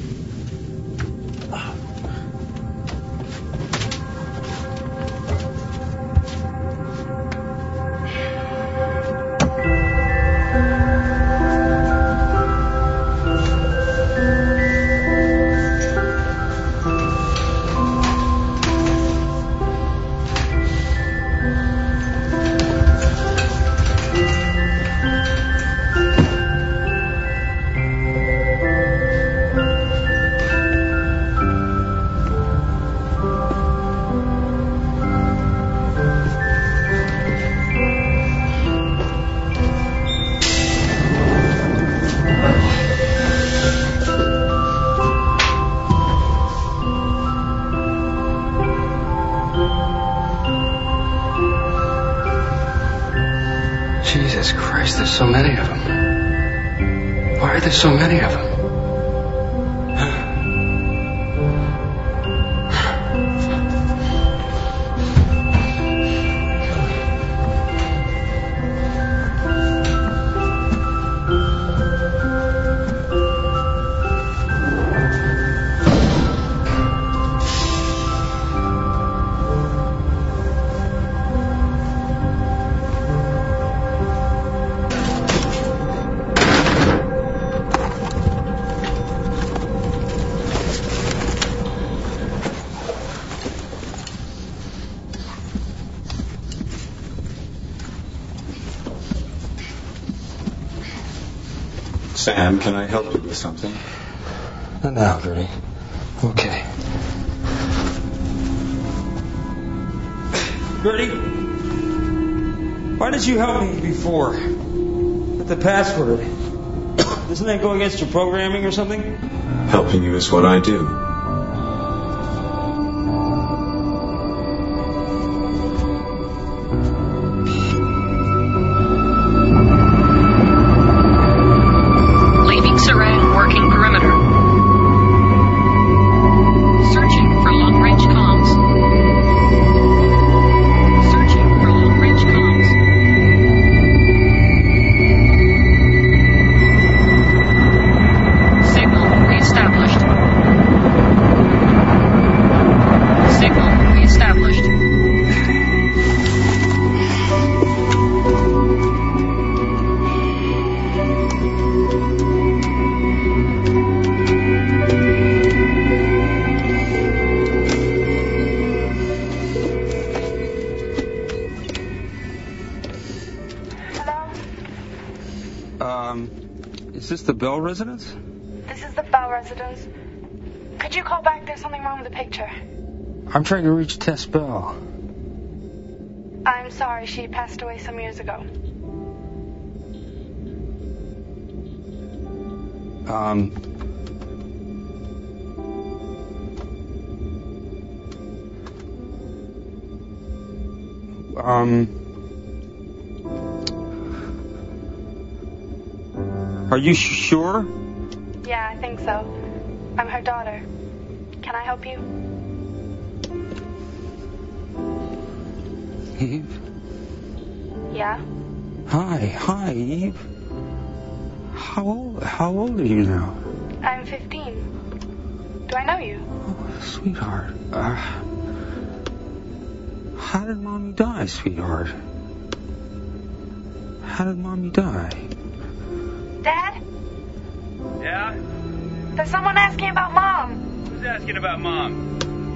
Speaker 5: Jesus Christ, there's so many of them. Why are there so many of them?
Speaker 3: Sam, can I help you with something?
Speaker 5: Not now, Gertie. Okay.
Speaker 13: Gertie, why did you help me before with the password? Doesn't that go against your programming or something?
Speaker 3: Helping you is what I do.
Speaker 13: Um, is this the Bell residence?
Speaker 16: This is the Bell residence. Could you call back? There's something wrong with the picture.
Speaker 13: I'm trying to reach Tess Bell.
Speaker 16: I'm sorry, she passed away some years ago.
Speaker 13: Um... Um... Are you sh- sure?
Speaker 16: Yeah, I think so. I'm her daughter. Can I help you?
Speaker 13: Eve?
Speaker 16: Yeah?
Speaker 13: Hi, hi, Eve. How old, how old are you now?
Speaker 16: I'm fifteen. Do I know you?
Speaker 13: Oh, sweetheart. Uh, how did Mommy die, sweetheart? How did Mommy die?
Speaker 16: Dad?
Speaker 7: Yeah?
Speaker 16: There's someone asking about Mom.
Speaker 7: Who's asking about Mom?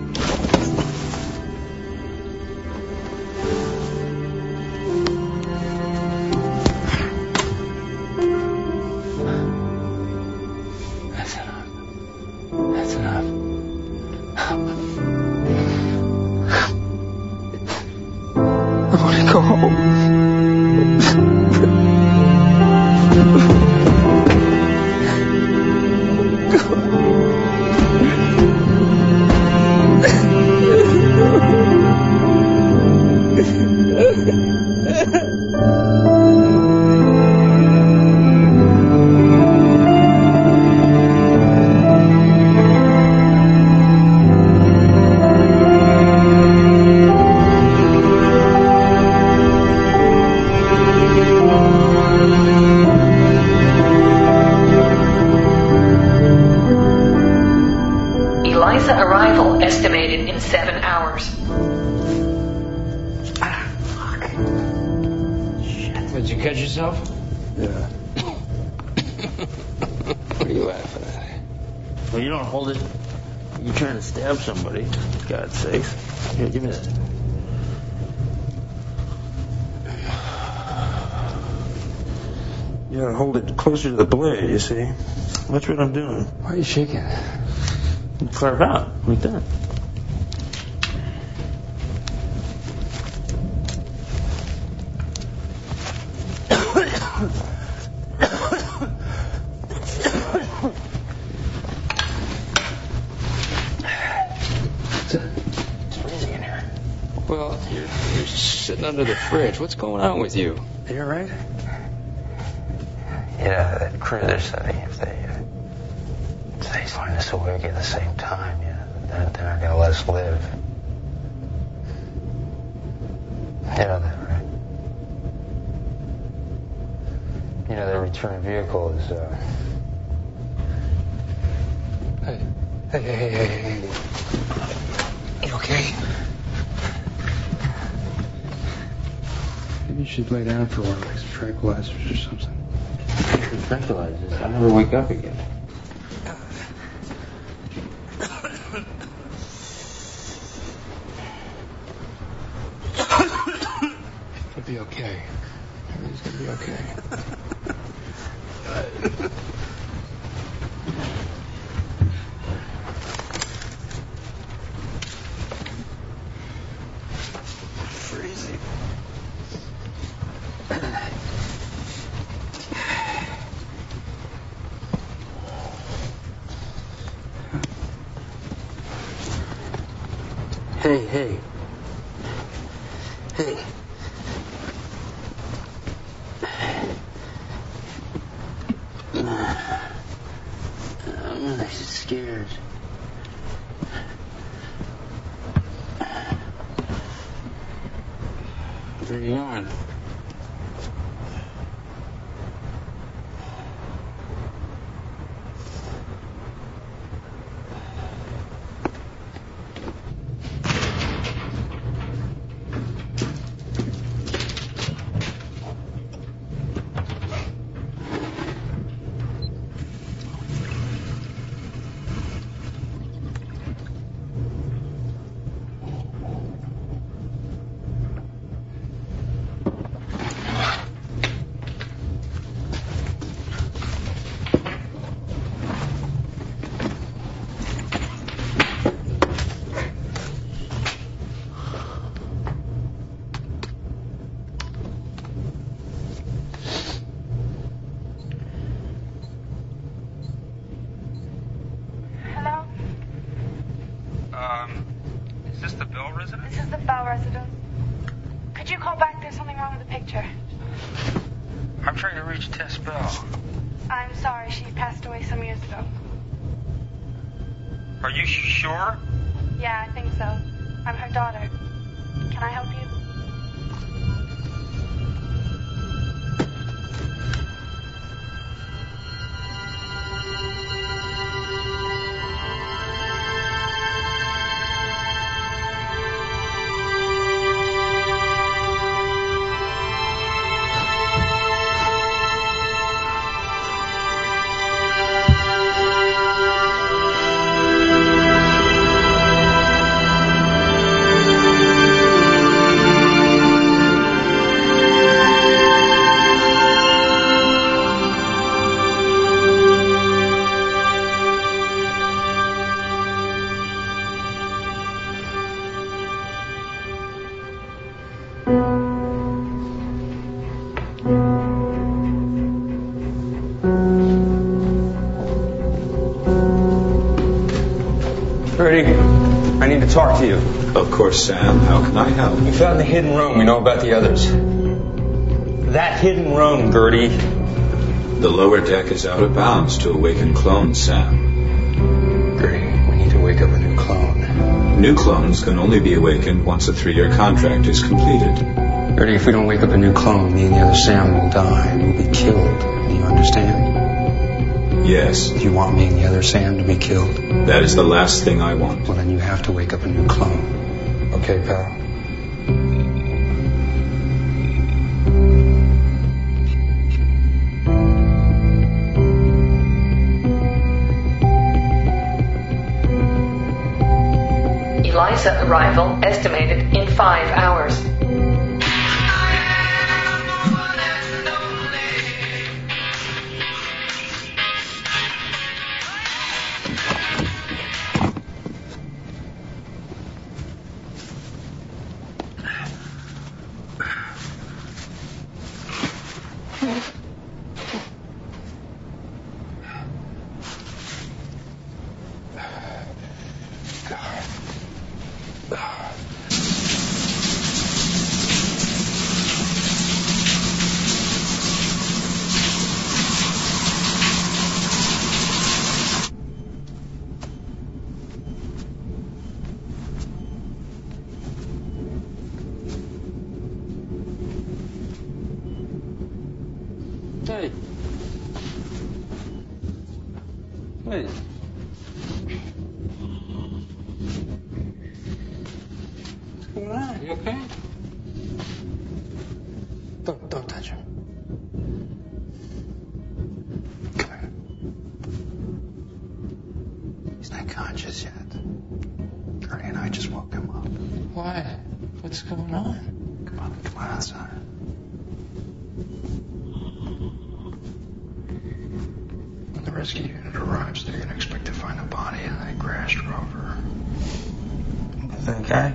Speaker 13: That's enough. That's enough. I want to go home.
Speaker 8: Eliza arrival estimated in seven hours.
Speaker 9: Ah, fuck. Shit. Did you catch yourself?
Speaker 13: Yeah.
Speaker 9: What are you laughing at? Well, you don't hold it. You're trying to stab somebody. For God's sakes. Here, give me that. You gotta hold it closer to the blade, you see? That's what I'm doing.
Speaker 13: Why are you shaking?
Speaker 9: Carve out, like that.
Speaker 13: It's freezing in here. Well, you're, you're sitting under the fridge. What's going on with you? Are you all right?
Speaker 11: Yeah, that crew, they're saying if they, uh, if they find us awake at the same time, yeah, they're, they're not going to let us live. You know that, right? You know, the return vehicle is, uh...
Speaker 13: Hey, hey, hey, hey, hey, hey. You okay? Maybe you should lay down for a while, take some tranquilizers or something.
Speaker 9: Tranquilizers. I'll never wake up again.
Speaker 13: It'll be okay. Everything's gonna be okay. Freezing.
Speaker 9: Hey, hey. Hey. I'm really scared. Where are you going?
Speaker 16: residence. Could you call back? There's something wrong with the picture.
Speaker 13: I'm trying to reach Tess Bell.
Speaker 16: I'm sorry, she passed away some years ago.
Speaker 13: Are you sure?
Speaker 16: Yeah, I think so. I'm her daughter. Can I help you?
Speaker 2: Bertie, I need to talk to you.
Speaker 3: Of course, Sam. How can I help?
Speaker 2: We found the hidden room. We know about the others. That hidden room, Gertie.
Speaker 3: The lower deck is out of bounds to awaken clones, Sam.
Speaker 2: Gertie, we need to wake up a new clone.
Speaker 3: New clones can only be awakened once a three-year contract is completed.
Speaker 2: Gertie, if we don't wake up a new clone, me and the other Sam will die. We'll be killed. Do you understand?
Speaker 3: Yes.
Speaker 2: Do you want me and the other Sam to be killed?
Speaker 3: That is the last thing I want.
Speaker 2: Well, then you have to wake up a new clone. Okay, pal?
Speaker 8: ELIZA arrival estimated in five hours.
Speaker 13: Hey. Hey. What's going on? You okay?
Speaker 2: Don't, don't touch him. Come here. He's not conscious yet. Gertie and I just woke him up.
Speaker 13: Why? What's going on?
Speaker 2: Come on, come on outside. When the rescue unit arrives, they're going to expect to find a body in that crashed rover.
Speaker 13: That guy?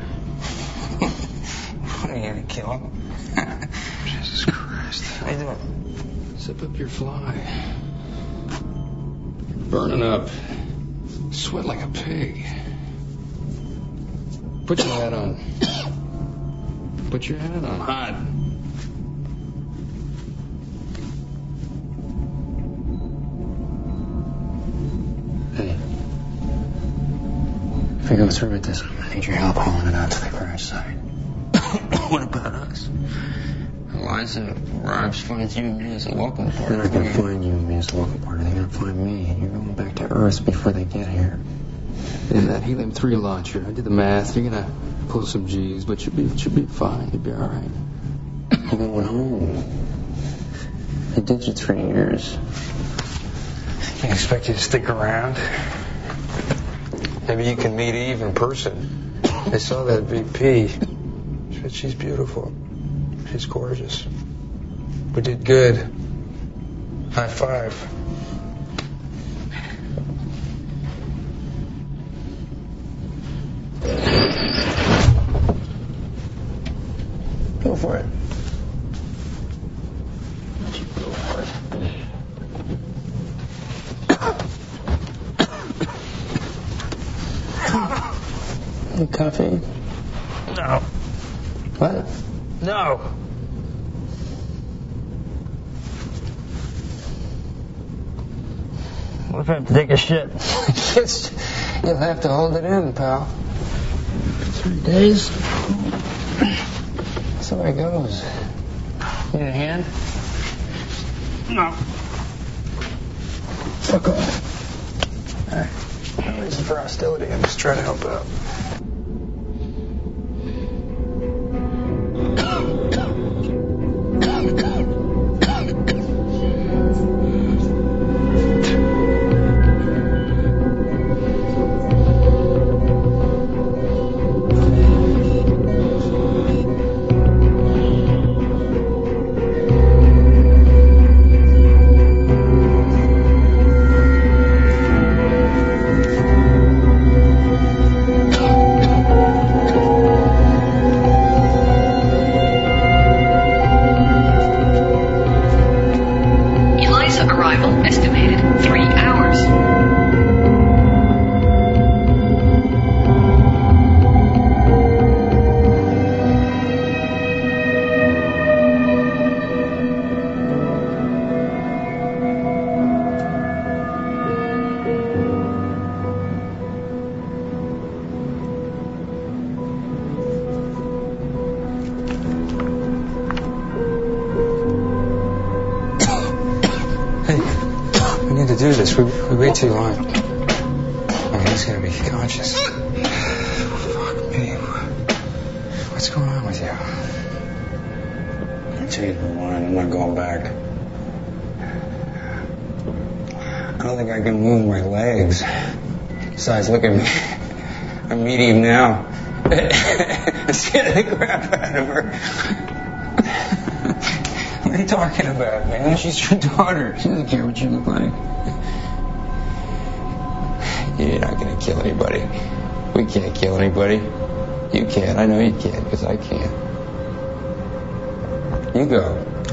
Speaker 13: What, are you going to kill him?
Speaker 2: Jesus Christ.
Speaker 13: How you doing?
Speaker 5: Zip up your fly. Burning up. Sweat like a pig. Put your hat on. Put your hat on.
Speaker 13: Hot.
Speaker 2: Hey. If we go through with this, I'm going to need your help hauling it out to the crash site.
Speaker 13: What about us? Eliza arrives, finds you and me as a local party.
Speaker 2: They're not going to find you and me as a local party. They're going to find me. You're going back to Earth before they get here.
Speaker 5: In that helium three launcher, I did the math. You're gonna pull some G's, but you'll be, you'll be fine. You'll be all right.
Speaker 2: I'm going home. I did you three years.
Speaker 13: I expect you to stick around. Maybe you can meet Eve in person. I saw that V P. She said she's beautiful. She's gorgeous. We did good. High five.
Speaker 2: Go for it. Any coffee?
Speaker 13: No.
Speaker 2: What?
Speaker 13: No. What if I have to take a shit?
Speaker 2: Just, you'll have to hold it in, pal.
Speaker 13: Three days?
Speaker 2: That's the way it goes. Need a hand?
Speaker 13: No.
Speaker 2: Fuck off. All right. No reason for hostility. I'm just trying to help out. Do this. We, we wait too long. I mean, he's gonna be conscious. Fuck me. What's going on with you? I changed my mind. I'm not going back. I don't think I can move my legs. Besides, look at me. I'm medium now. Scared the crap out of her. What are you talking about, man? She's your daughter. She doesn't care what you look like. You're not going to kill anybody. We can't kill anybody. You can't. I know you can't, because I can't. You go.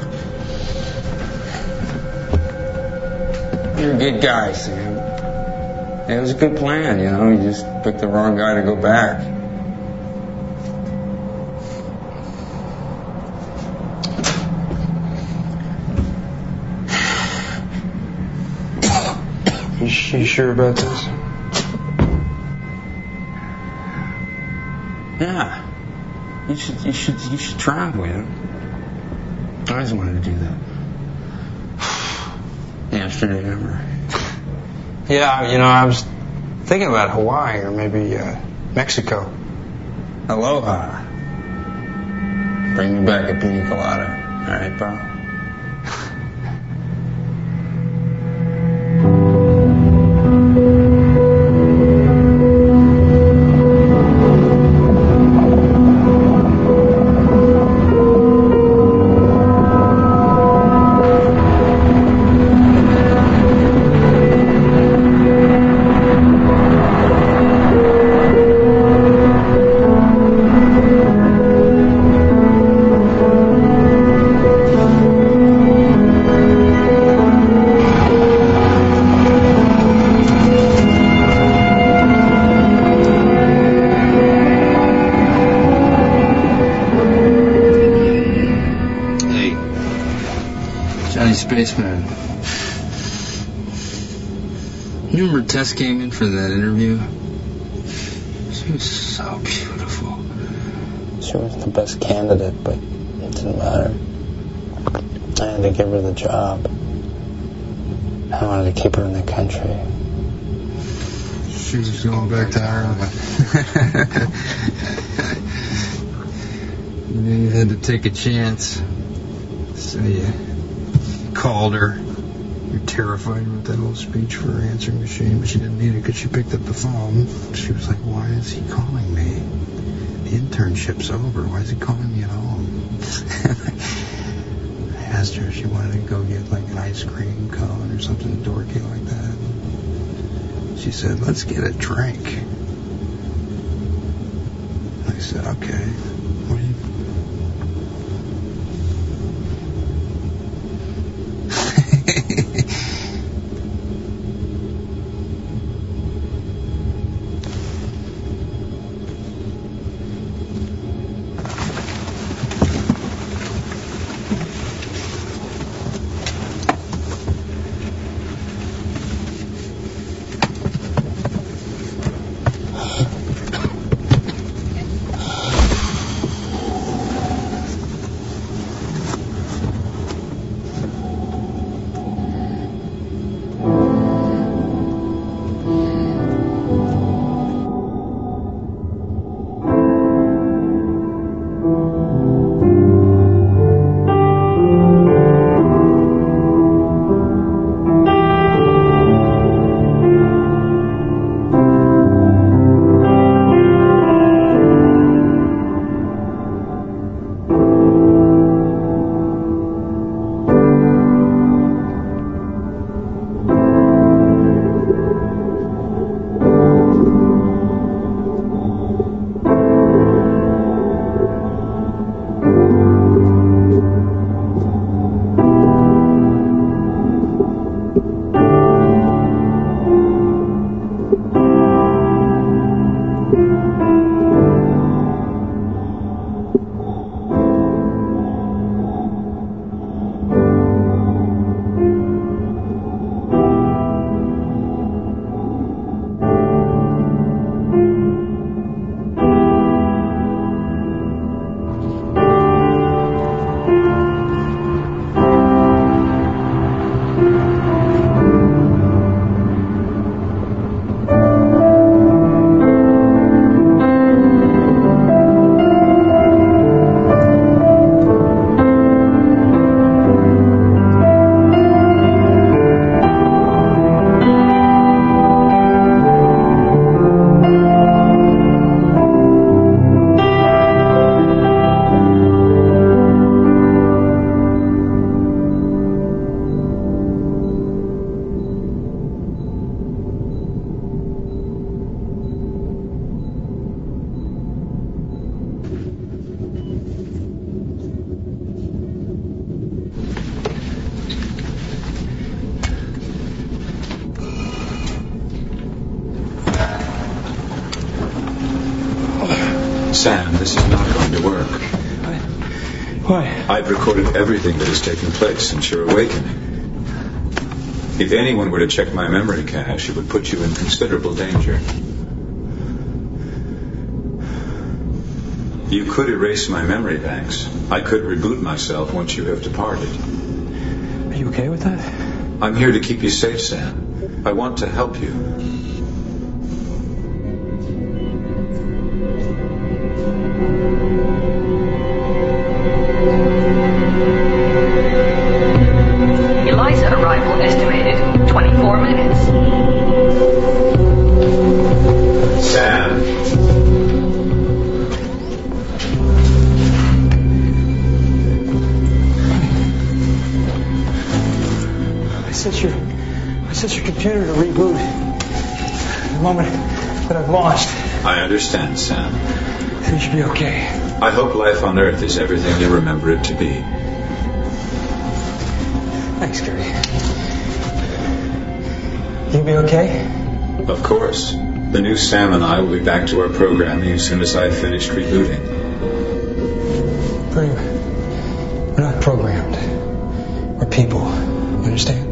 Speaker 2: You're a good guy, Sam. It was a good plan, you know. You just picked the wrong guy to go back. You, you sure about this? Yeah. You should, you should, you should try with him. I always wanted to do that. Yesterday, ever. Yeah, you know, I was thinking about Hawaii or maybe uh, Mexico. Aloha. Bring me back a pina colada. All right, pal? Spaceman. You remember Tess came in for that interview? She was so beautiful. She was the best candidate, but it didn't matter. I had to give her the job. I wanted to keep her in the country. She was going back to Ireland. You knew you had to take a chance. So you called her. You're terrified with that old speech for her answering machine, but she didn't need it because she picked up the phone. She was like, why is he calling me? The internship's over. Why is he calling me at home? I asked her if she wanted to go get like an ice cream cone or something dorky like that. She said, let's get a drink. I said, okay. What do you...
Speaker 3: Sam, this is not going to work.
Speaker 5: Why?
Speaker 3: I've recorded everything that has taken place since your awakening. If anyone were to check my memory cache, it would put you in considerable danger. You could erase my memory banks. I could reboot myself once you have departed.
Speaker 5: Are you okay with that?
Speaker 3: I'm here to keep you safe, Sam. I want to help you.
Speaker 8: Eliza arrival estimated twenty-four minutes.
Speaker 3: Sam.
Speaker 5: I set your, I set your computer to reboot the moment that I've launched.
Speaker 3: I understand, Sam.
Speaker 5: So you should be okay.
Speaker 3: I hope life on Earth is everything you remember it to be.
Speaker 5: Thanks, Gertie. You be okay?
Speaker 3: Of course. The new Sam and I will be back to our programming as soon as I've finished rebooting.
Speaker 5: We're, we're not programmed. We're people. You understand?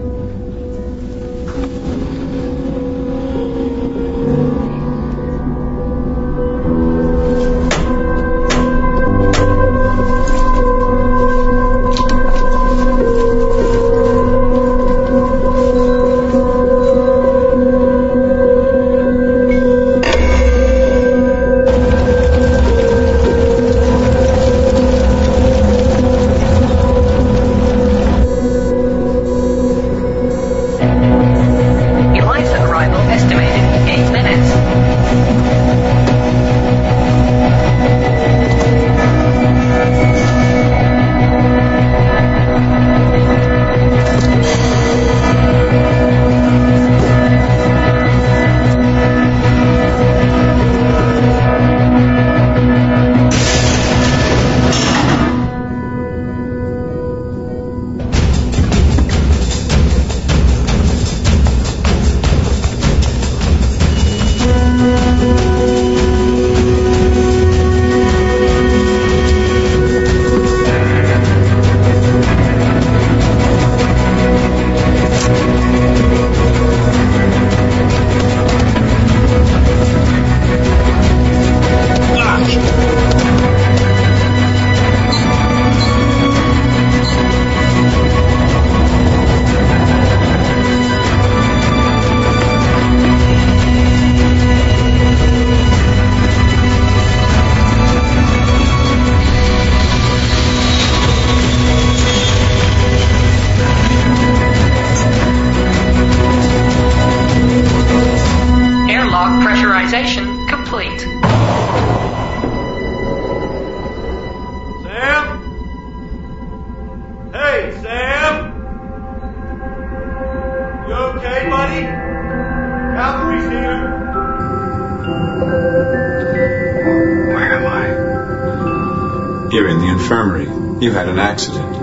Speaker 3: You had an accident.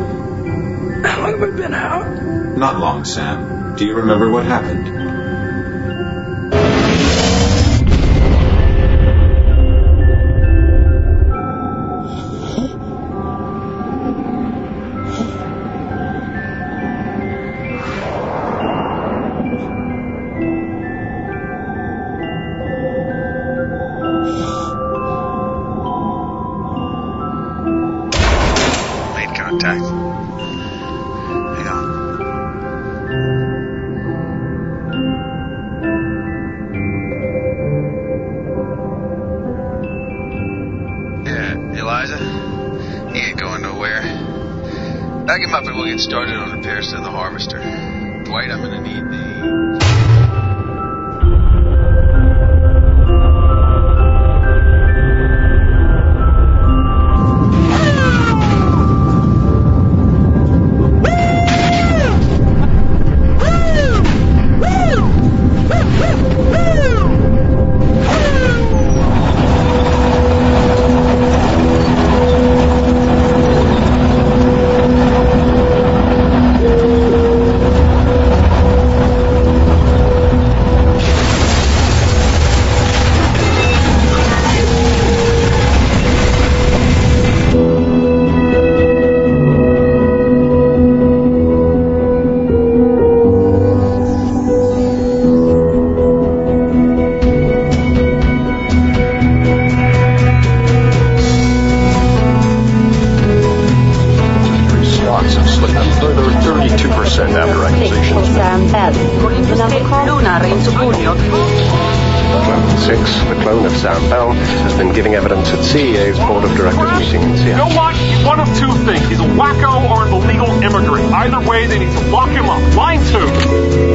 Speaker 5: How long have I been out?
Speaker 3: Not long, Sam. Do you remember what happened?
Speaker 17: Started on repairs to the harvester. Dwight, I'm gonna need the...
Speaker 1: Clone six, the clone of Sam Bell, has been giving evidence at C E A's Board of Directors meeting in
Speaker 18: You
Speaker 1: Seattle.
Speaker 18: know what? He's one of two things. He's a wacko or an illegal immigrant. Either way, they need to lock him up. Line two.